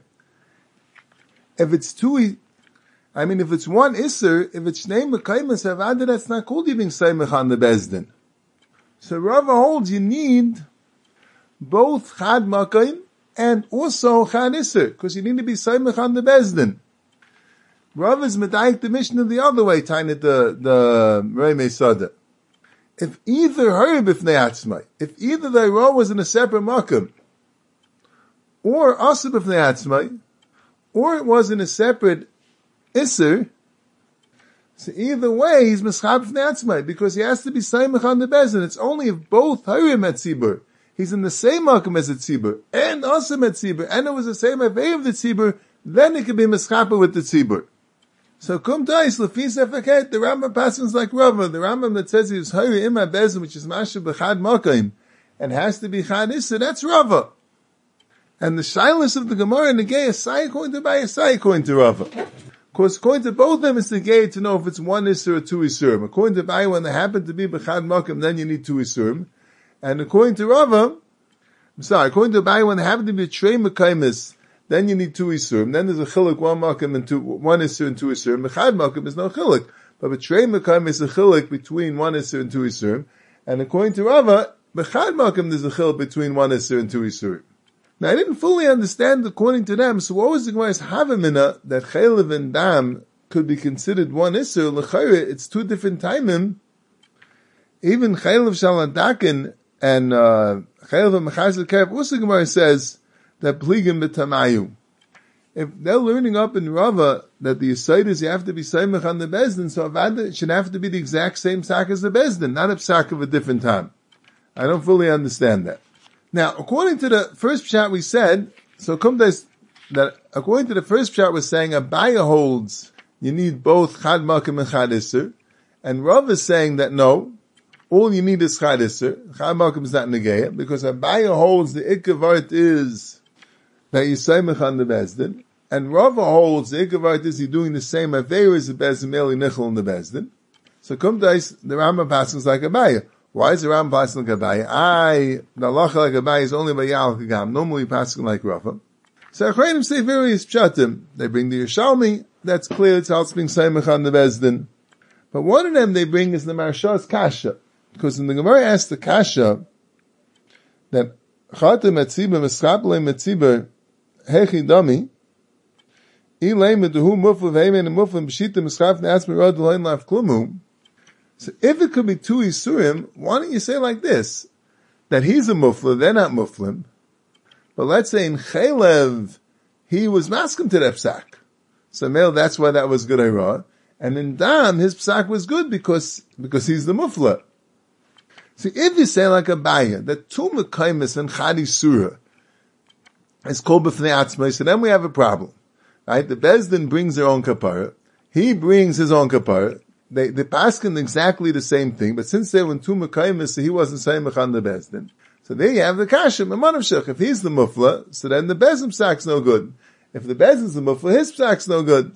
If it's two, I mean, if it's one Isser, if it's Shnei Mekayim is Havada, that's not called even Saimach on the Bezdin. So Rav holds you need both Chad Mekayim and also Chad Isser, because you need to be Saimach on the Bezdin. Rav is Medayik the Mishnah the other way, Tainit the, the Reimei Sada. If either Harib B'fnei Atzmai, if either the Iroh was in a separate Makam, or Asib B'fnei Atzmai, or it was in a separate Isser, so either way, he's Mischab B'fnei Atzmai, because he has to be Saimach on the Bezdin. It's only if both Harim at Tzibur, he's in the same Makam as the Tzibur, and Asib at Tzibur, and it was the same Avei of the Tzibur, then it could be Mischab with the Tzibur. So kum tais lefis efeket. The Rambam passes like Rava. The Rambam that says he was hayri ima bezin, which is mashav b'chad makayim, and has to be chad issa. That's Rava. And the shyness of the Gemara and the gay is say according to Abaye, say according to Rava. Of course, according to both of them, it's the gay to know if it's one issa or two isurim. According to Abaye, when they happen to be b'chad makayim, then you need two isurim. And according to Rava, I'm sorry, according to Abaye, when they happen to be trei makayim, then you need two isurim. Then there's a chiluk, one makam and two, one isur and two isurim. Mechad makam is no chiluk. But betrei makam is a chiluk between one isur and two isurim. And according to Rava, mechad makam there's a chiluk between one isur and two isurim. Now I didn't fully understand according to them, so what was the Gemara's havamina that chaylev and dam could be considered one isur? L'chayre, it's two different timim. Even chaylev shaladakin and, uh, chaylev and mechazil kev, also the Gemara says, that pligim b'tamayu. If they're learning up in Rava that the Yisayid is you have to be Saimach on the Bezdin, so Avada it should have to be the exact same sack as the Bezdin, not a sack of a different time. I don't fully understand that. Now, according to the first pshat we said, so Kumtais, that according to the first pshat we're saying Abaya holds you need both Chad Makim and Chad Isser, and Rava is saying that no, all you need is Chad Isser, Chad Makim is not Negeya, because Abaya holds the Ikkavart is that you Saimach on the Bezdin, and Rava holds the Ikavart is he doing the same Aveir as the Bezdin, merely Nichel in the Bezdin. So come dice, the Rambam passes like Abaya. Why is the Rambam passing like Abaya? I, the halacha like Abaya is only by Yal Kagam, normally passing like Rava. So Achreinim say various pshatim. They bring the Yerushalmi, that's clear, it's how it's being Saimach on the Bezdin. But one of them they bring is the Marsha's Kasha, because in the Gemara asks the Kasha, that Chatem Etziba, Meschapele Metziba, Hechi Dami, Ilay Meduhu Muflav Heimen and Muflav B'shita Mischaf Ne'atzmi Rod L'Hoin Laf Klumu. So if it could be two Isurim, why don't you say like this? That he's a Muflav, they're not Muflim. But let's say in Chaylev, he was maskim to that psak. So male, that's why that was good Irah. And in Dam, his psak was good because, because he's the Mufla. See, if you say like a Baya, that two Mekaimis and Chadi Surah, it's called b'fnei atzmai, so then we have a problem. Right? The Bezdin brings their own kapara. He brings his own kapara. They, they paskin exactly the same thing, but since they were in two mekaymis, so he wasn't saying on the Bezdin. So there you have the kasha, Memanav Shech. If he's the mufla, so then the Bezdin psak's no good. If the Bezdin's the mufla, his psak's no good.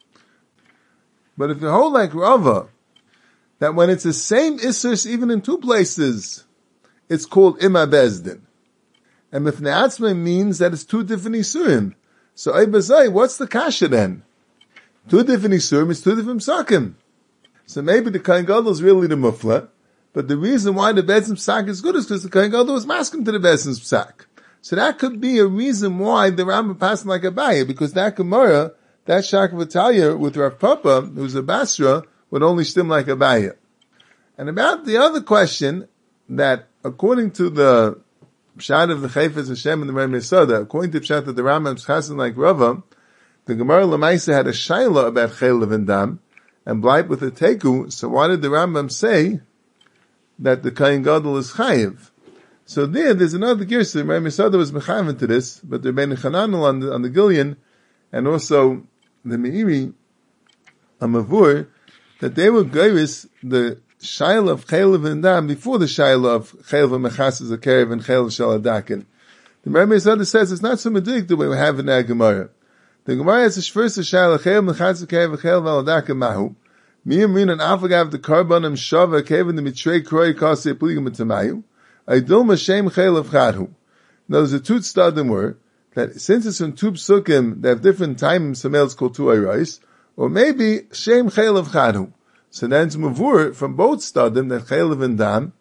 But if you hold like Rava, that when it's the same Issus, even in two places, it's called Ima Bezdin. And Mifnei Atzmai means that it's two different Isurim. So, Eibazai, what's the kasha then? Two different Isurim is two different Psakim. So maybe the Kohen Gadol is really the Mufla, but the reason why the Bezdin Psak is good is because the Kohen Gadol was masking to the Bezdin Psak. So that could be a reason why the Rambam passed like Abaya, because that Gemara, that Shak of Italia with Rav Papa, who's a Basra, would only stem like Abaya. And about the other question, that according to the Pshat of the Chayfetz Hashem and the Rambam Yesada, according to Pshat of the Rambam Chasen like Rava, the Gemara Lamaisa had a Shaila about Chaylev and Dam, and blight with a Teku, so why did the Rambam say that the Kohen Gadol is Chayiv? So there, there's another Girsa, the Rambam Yesada was Mechayiv into this, but the Ben Chananel on the, on the Gillian, and also the Meiri, a Mavur, that they were Geiris, the Shaila of Chaylev and Dam before the Shaila of Chaylev and Mechasas Akerev and Chaylev Shaladakin. The Rambam Yesada says it's not so medik the way we have in that Gemara. The Gemara has first the Shaila Chaylev Mechasas Akerev and Chaylev Aladakin Mahu. Miyamrin and Afagav the Karbanim Shava Kevin the Mitrei Kroi Kasi Pligim Tamayu. Aidil Mashem Chaylev Chadhu. Now there's a two stadim were that since it's from two psukim, they have different times. Some else called two ayrais, or maybe Shem Chaylev Chadhu. So then it's mavur from both stadim that Chaylev and Dam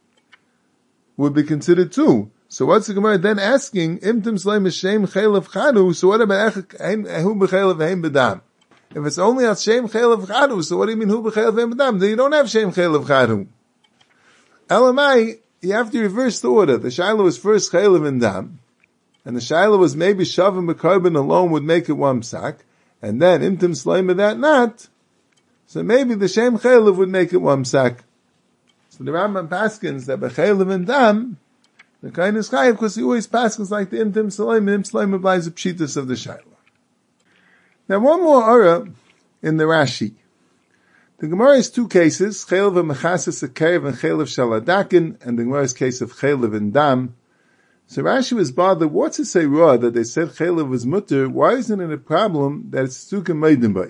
would be considered two. So what's the Gemara then asking? Imtim Sleim Shem Chaylev Chadhu. So what about Hu B'Chaylev Heim B'Dam? If it's only at Shem Chaylev Chadhu, so what do you mean Hu B'Chaylev Heim B'Dam? Then you don't have Shem Chaylev Chadhu. Elamai, you have to reverse the order. The Shaila was first Chaylev and Dam, and the Shaila was maybe Shavim B'Karban alone would make it one psak, and then Imtim Sleim that not. So maybe the Shem Chaylev would make it one psak. So the Rambam paskins that B'Chaylev and Dam, the kind is chayiv because he always paskins like the Imtim Sleim, and Imtim Sleim applies the pshitas of the Shaila. Now one more ara in the Rashi. The Gemara is two cases, Chaylev and Mechasis Akerev and Chaylev Shaladakin, and the Gemara's case of Chaylev and Dam. So Rashi was bothered, what's it say raw that they said Chaylev was mutter, why isn't it a problem that it's Tzukim Meidim by?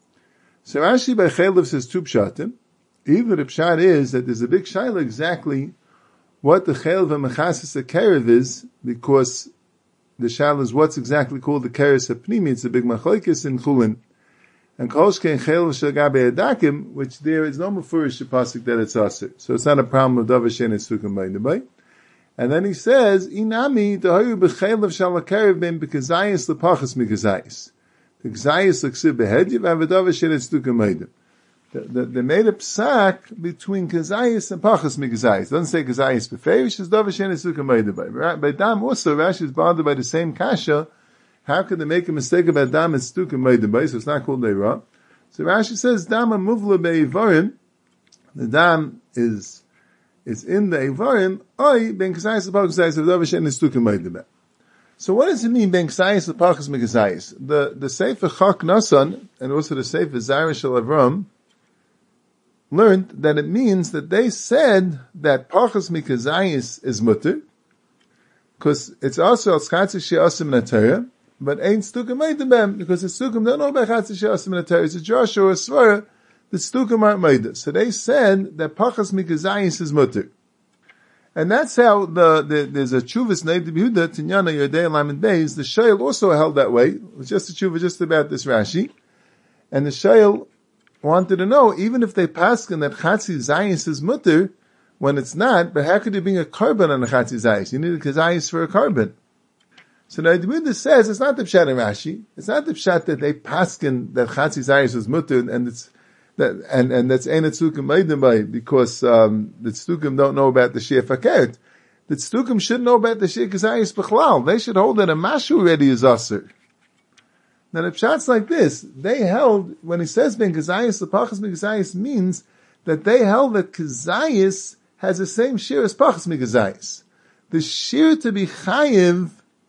So Rashi by Chaylev says two pshatim. Either the pshat is that there's a big shaila exactly what the Chaylev and Mechasis Akerev is, because the shaila is what's exactly called the Keres HaPnimi, it's a big machlokes in Chulin. And Kolshke and Chaylev Shagabe Adakim, which there is no mafurish pasuk that it's aser. So it's not a problem of Davar Shein Tzukim Meidim by. And then he says, Inami, Dahayu B'Chaylev Shalakerev Ben B'Kazayis L'Pachas Mikazayis. The Kazayis L'Ksiv Behedjiv and V'Davar Shein Tzukim Meidim. They made a psak between Kazayis and Pachas Mikazayis. It doesn't say Kazayis B'Feish, it's Davar Shein Tzukim Meidim. By Dam also, Rashi is bothered by the same kasha. How could they make a mistake about Dam and Tzukim Meidim? So it's not called Leira. So Rashi says, Dam Muvla Be'ivarim. The Dam is, is in the Ivarim. Oi, Ben Kazayis L'Pachas V'Davar Shein Tzukim Meidim. So what does it mean, Ben Kazayis L'Pachas Mikazayis? The, the Sefer Chak Nasan, and also the Sefer Zayra Shel Avram, learned that it means that they said that Pachas Mikazayis is mutter, because it's also as Chatzi She'asim Natera, but ain't Stukim Meidim, because the Stukim don't know about Chatzi She'asim Natera. It's a Joshua or a Svara, the Stukim aren't Meidim. So they said that Pachas Mikazayis is mutter. And that's how the, the there's a Chuvas Neid Yehuda, Tinyana Yodei Lamed Beis, the Shail also held that way. It was just a Chuvah just about this Rashi. And the Shail wanted to know, even if they paskin that Chatzi Zayis is mutter, when it's not, but how could you bring a carbon on a Chatzi Zayis? You need a Kazayis for a carbon. So the Yehuda says, it's not the Pshat in Rashi, it's not the Pshat that they paskin that Chatzi Zayis is mutter, and it's, that, and, and that's Ein Tzukim Meidim, because, um, the Tzukim don't know about the Shir Fakert. The Tzukim should know about the Shir Kazayis B'chlal. They should hold that a Mashu already is Aser. Now the Pshat's like this. They held, when he says Ben Kazayis, the Pachas Mikazayis means that they held that Kazayis has the same shir as Pachas Mikazayis. The shir to be Chayiv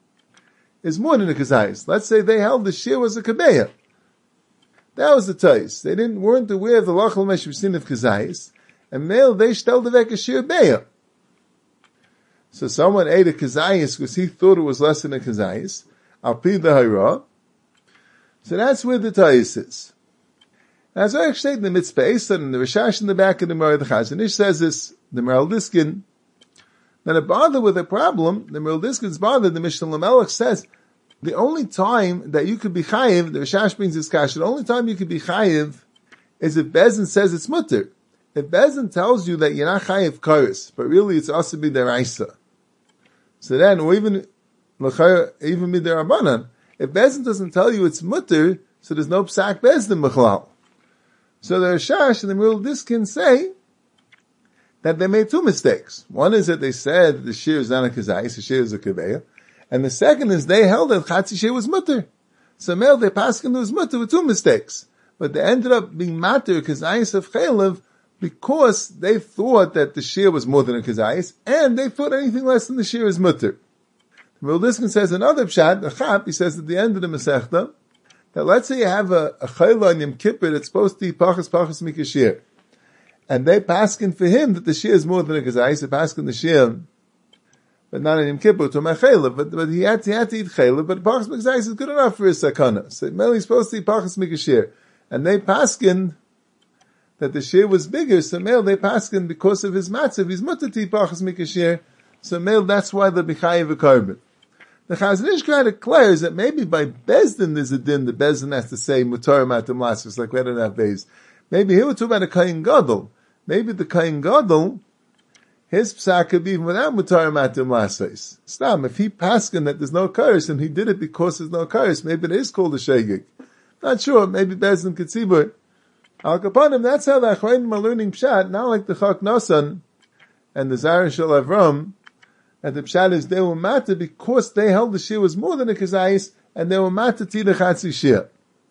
is more than a Kazayis. Let's say they held the shir was a Kabeya. That was the Tais. They didn't, weren't aware of the Lachal Meshivsin of Kazayis, and male, they stelled the a shir Beya. So someone ate a Kazayis because he thought it was less than a Kazayis. Al Pi the Hayra. So that's where the Tais is. Now, as I actually in the Mitzvah Esan and the Rishash in the back of the Moreh the Chazon Ish says this, the Meral Diskin. Now, to bother with a problem, the Meral Diskin's bothered, the Mishnah Lamelech says, the only time that you could be chayiv, the Rishash brings this kash, the only time you could be chayiv is if Bezin says it's mutter. If Bezin tells you that you're not chayiv karis, but really it's also b'deraisa. So then, or even, even b'derabanan, if Bezin doesn't tell you it's mutter, so there's no psak Bezin b'chlal. So the Rishash and the Meral Diskin say that they made two mistakes. One is that they said the shir is not a kazayis, the shir is a kabeya. And the second is they held that chatzi shir was mutter. So male, they passed into his mutter with two mistakes. But they ended up being matter kazayis of chaylev because they thought that the shir was more than a kazayis, and they thought anything less than the shir is mutter. The Meral Diskin says another pshat, a chap, he says at the end of the Masechta, that let's say you have a, a chayla on Yom Kippur that's supposed to be pachas pachas mikashir. And they paskin for him that the shir is more than a kazayis, they paskin the shir, but not in Yom Kippur, to my chayla, but, but he had to, he had to eat chayla, but pachas mikashir is good enough for his sakana. So Meli is supposed to eat pachas mikashir. And they paskin that the share was bigger, so male they paskin because of his matzav, he's mutati pachas mikashir, so male that's why the bichayev a carbon. The Chazon Ish declares that maybe by Bezdin there's a din, the Bezdin has to say mutar matam lasvis, like we had in that base. Maybe here we're talking about a Kayin Gadol. Maybe the Kayin Gadol, his psak could be even without mutar matam lasvis. Stam, if he paskin that there's no karis and he did it because there's no karis, maybe it is called a shegig. Not sure, maybe Bezdin could see, but Al Kapanim, that's how the Achronim are learning Pshat, not like the Chak Nasan and the Zara Shel Avram, and the Pshat is they were matter because they held the Shir was more than a Kazayis, and they were matter to the Chatzi Shir.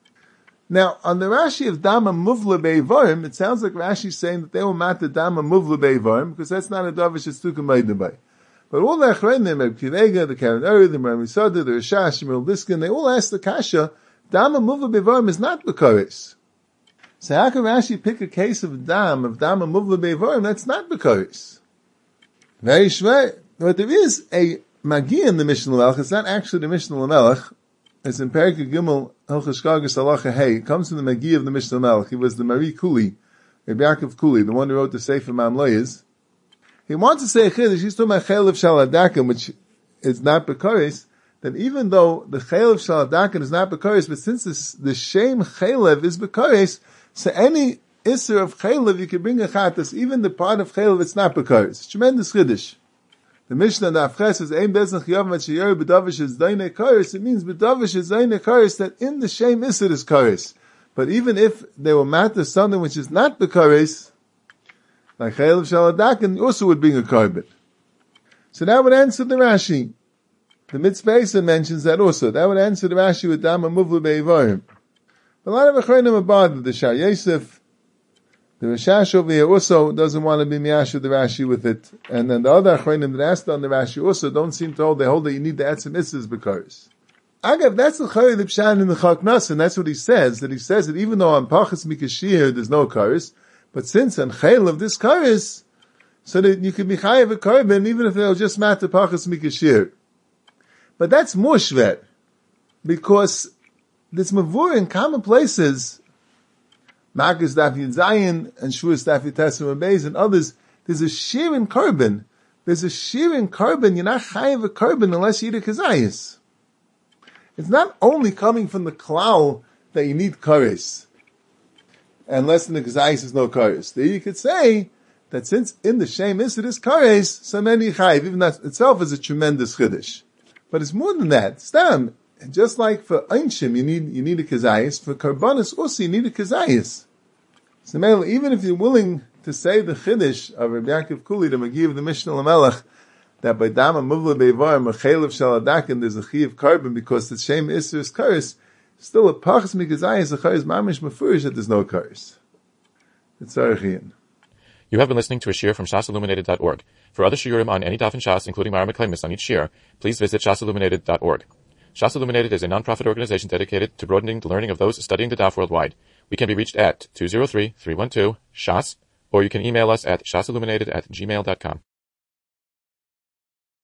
Now, on the Rashi of Dama Muvla Beivarim, it sounds like Rashi is saying that they were matter Dama Muvla Beivarim, because that's not a Davish Estukum Maidabay. But all the Achronim, the Kivega, the Karen Uri, the Meramisada, the Rishash, Shemil Diskin, they all asked the Kasha, Dama Muvla Beivarim is not Bekaris. So how can Rashi pick a case of Dam, of Dama Muvla Beivarim, that's not Bekaris? Very shver. But there is a Magi in the Mishnah L'Melech, it's not actually the Mishnah L'Melech, it's in Perik Gimel, Hilchos Shkagas Halacha Hey, it comes from the Magi of the Mishnah L'Melech. He was the Mari Kuli, Rabbi Yaakov Kuli, the one who wrote the Sefer Mamloyes. He wants to say a Chiddush, he's talking about Chaylev Shaladakim, which is not Bekaris, that even though the Chaylev Shaladakim is not Bekaris, but since this, the Shem Chaylev is Bekaris, so any Isser of Chaylev, you can bring a Chatas, even the part of Chaylev, it's not Bekaris. Tremendous Chiddush. The Mishnah in the Afches says, Ein bezach yavam at sheyar b'davish is dainei karis. It means b'davish is dainei karis, that in the Shem Isser is karis. But even if they were matter something which is not the karis, like Chaylev Shaladakin, also would bring a carbon. So that would answer the Rashi. The Mitzvah mentions that also. That would answer the Rashi with Dama Muvla Beivarim. A lot of Achronim are bothered. The Shar Yosef, the Rishash over here also doesn't want to be Miyashu the Rashi with it. And then the other Achronim that asked on the Rashi also don't seem to hold, they hold that you need the Etzem Isses because. Agav, that's the Chayy the Pshan in the Chak Nas, and that's what he says, that he says that even though on Pachas Mikashir there's no Karis, but since on Chayl of this Karis, so that you can be Chayav a Karban even if they'll just matter Pachas Mikashir. But that's more shver, because this Mavur in common places, Makas Daf Yud Zayin and Shuas Daf Yud Tesem and Beis and others, there's a shear in carbon. There's a shear in carbon. You're not chayav a carbon unless you eat a kazayis. It's not only coming from the klal that you need kares, unless in the kazayis is no kares. There you could say that since in the shem is it is kares, so many chayav. Even that itself is a tremendous chiddush. But it's more than that. Stam. Just like for Einshim, you need, you need a kazayis, for Karbanis also you need a kazayis. So even if you're willing to say the Chiddush of Rabbi Yaakov Kuli, the Magi of the Mishnah L'Melech, that by Dama Muvla Beivar, Mechelev Shaladakin, there's a Chi of carbon because the Shem Isser is Karis, still a Pachas Mikazayis, a Charis Mamish Mefurish that there's no Karis. It's Arachian. You have been listening to a shiur from shas illuminated dot org. For other shiurim on any daf and shas, including Mara Meklemis on each shiur, please visit shas illuminated dot org. Shas Illuminated is a non-profit organization dedicated to broadening the learning of those studying the daf worldwide. We can be reached at two zero three, three one two, S H A S, or you can email us at shasilluminated at gmail dot com.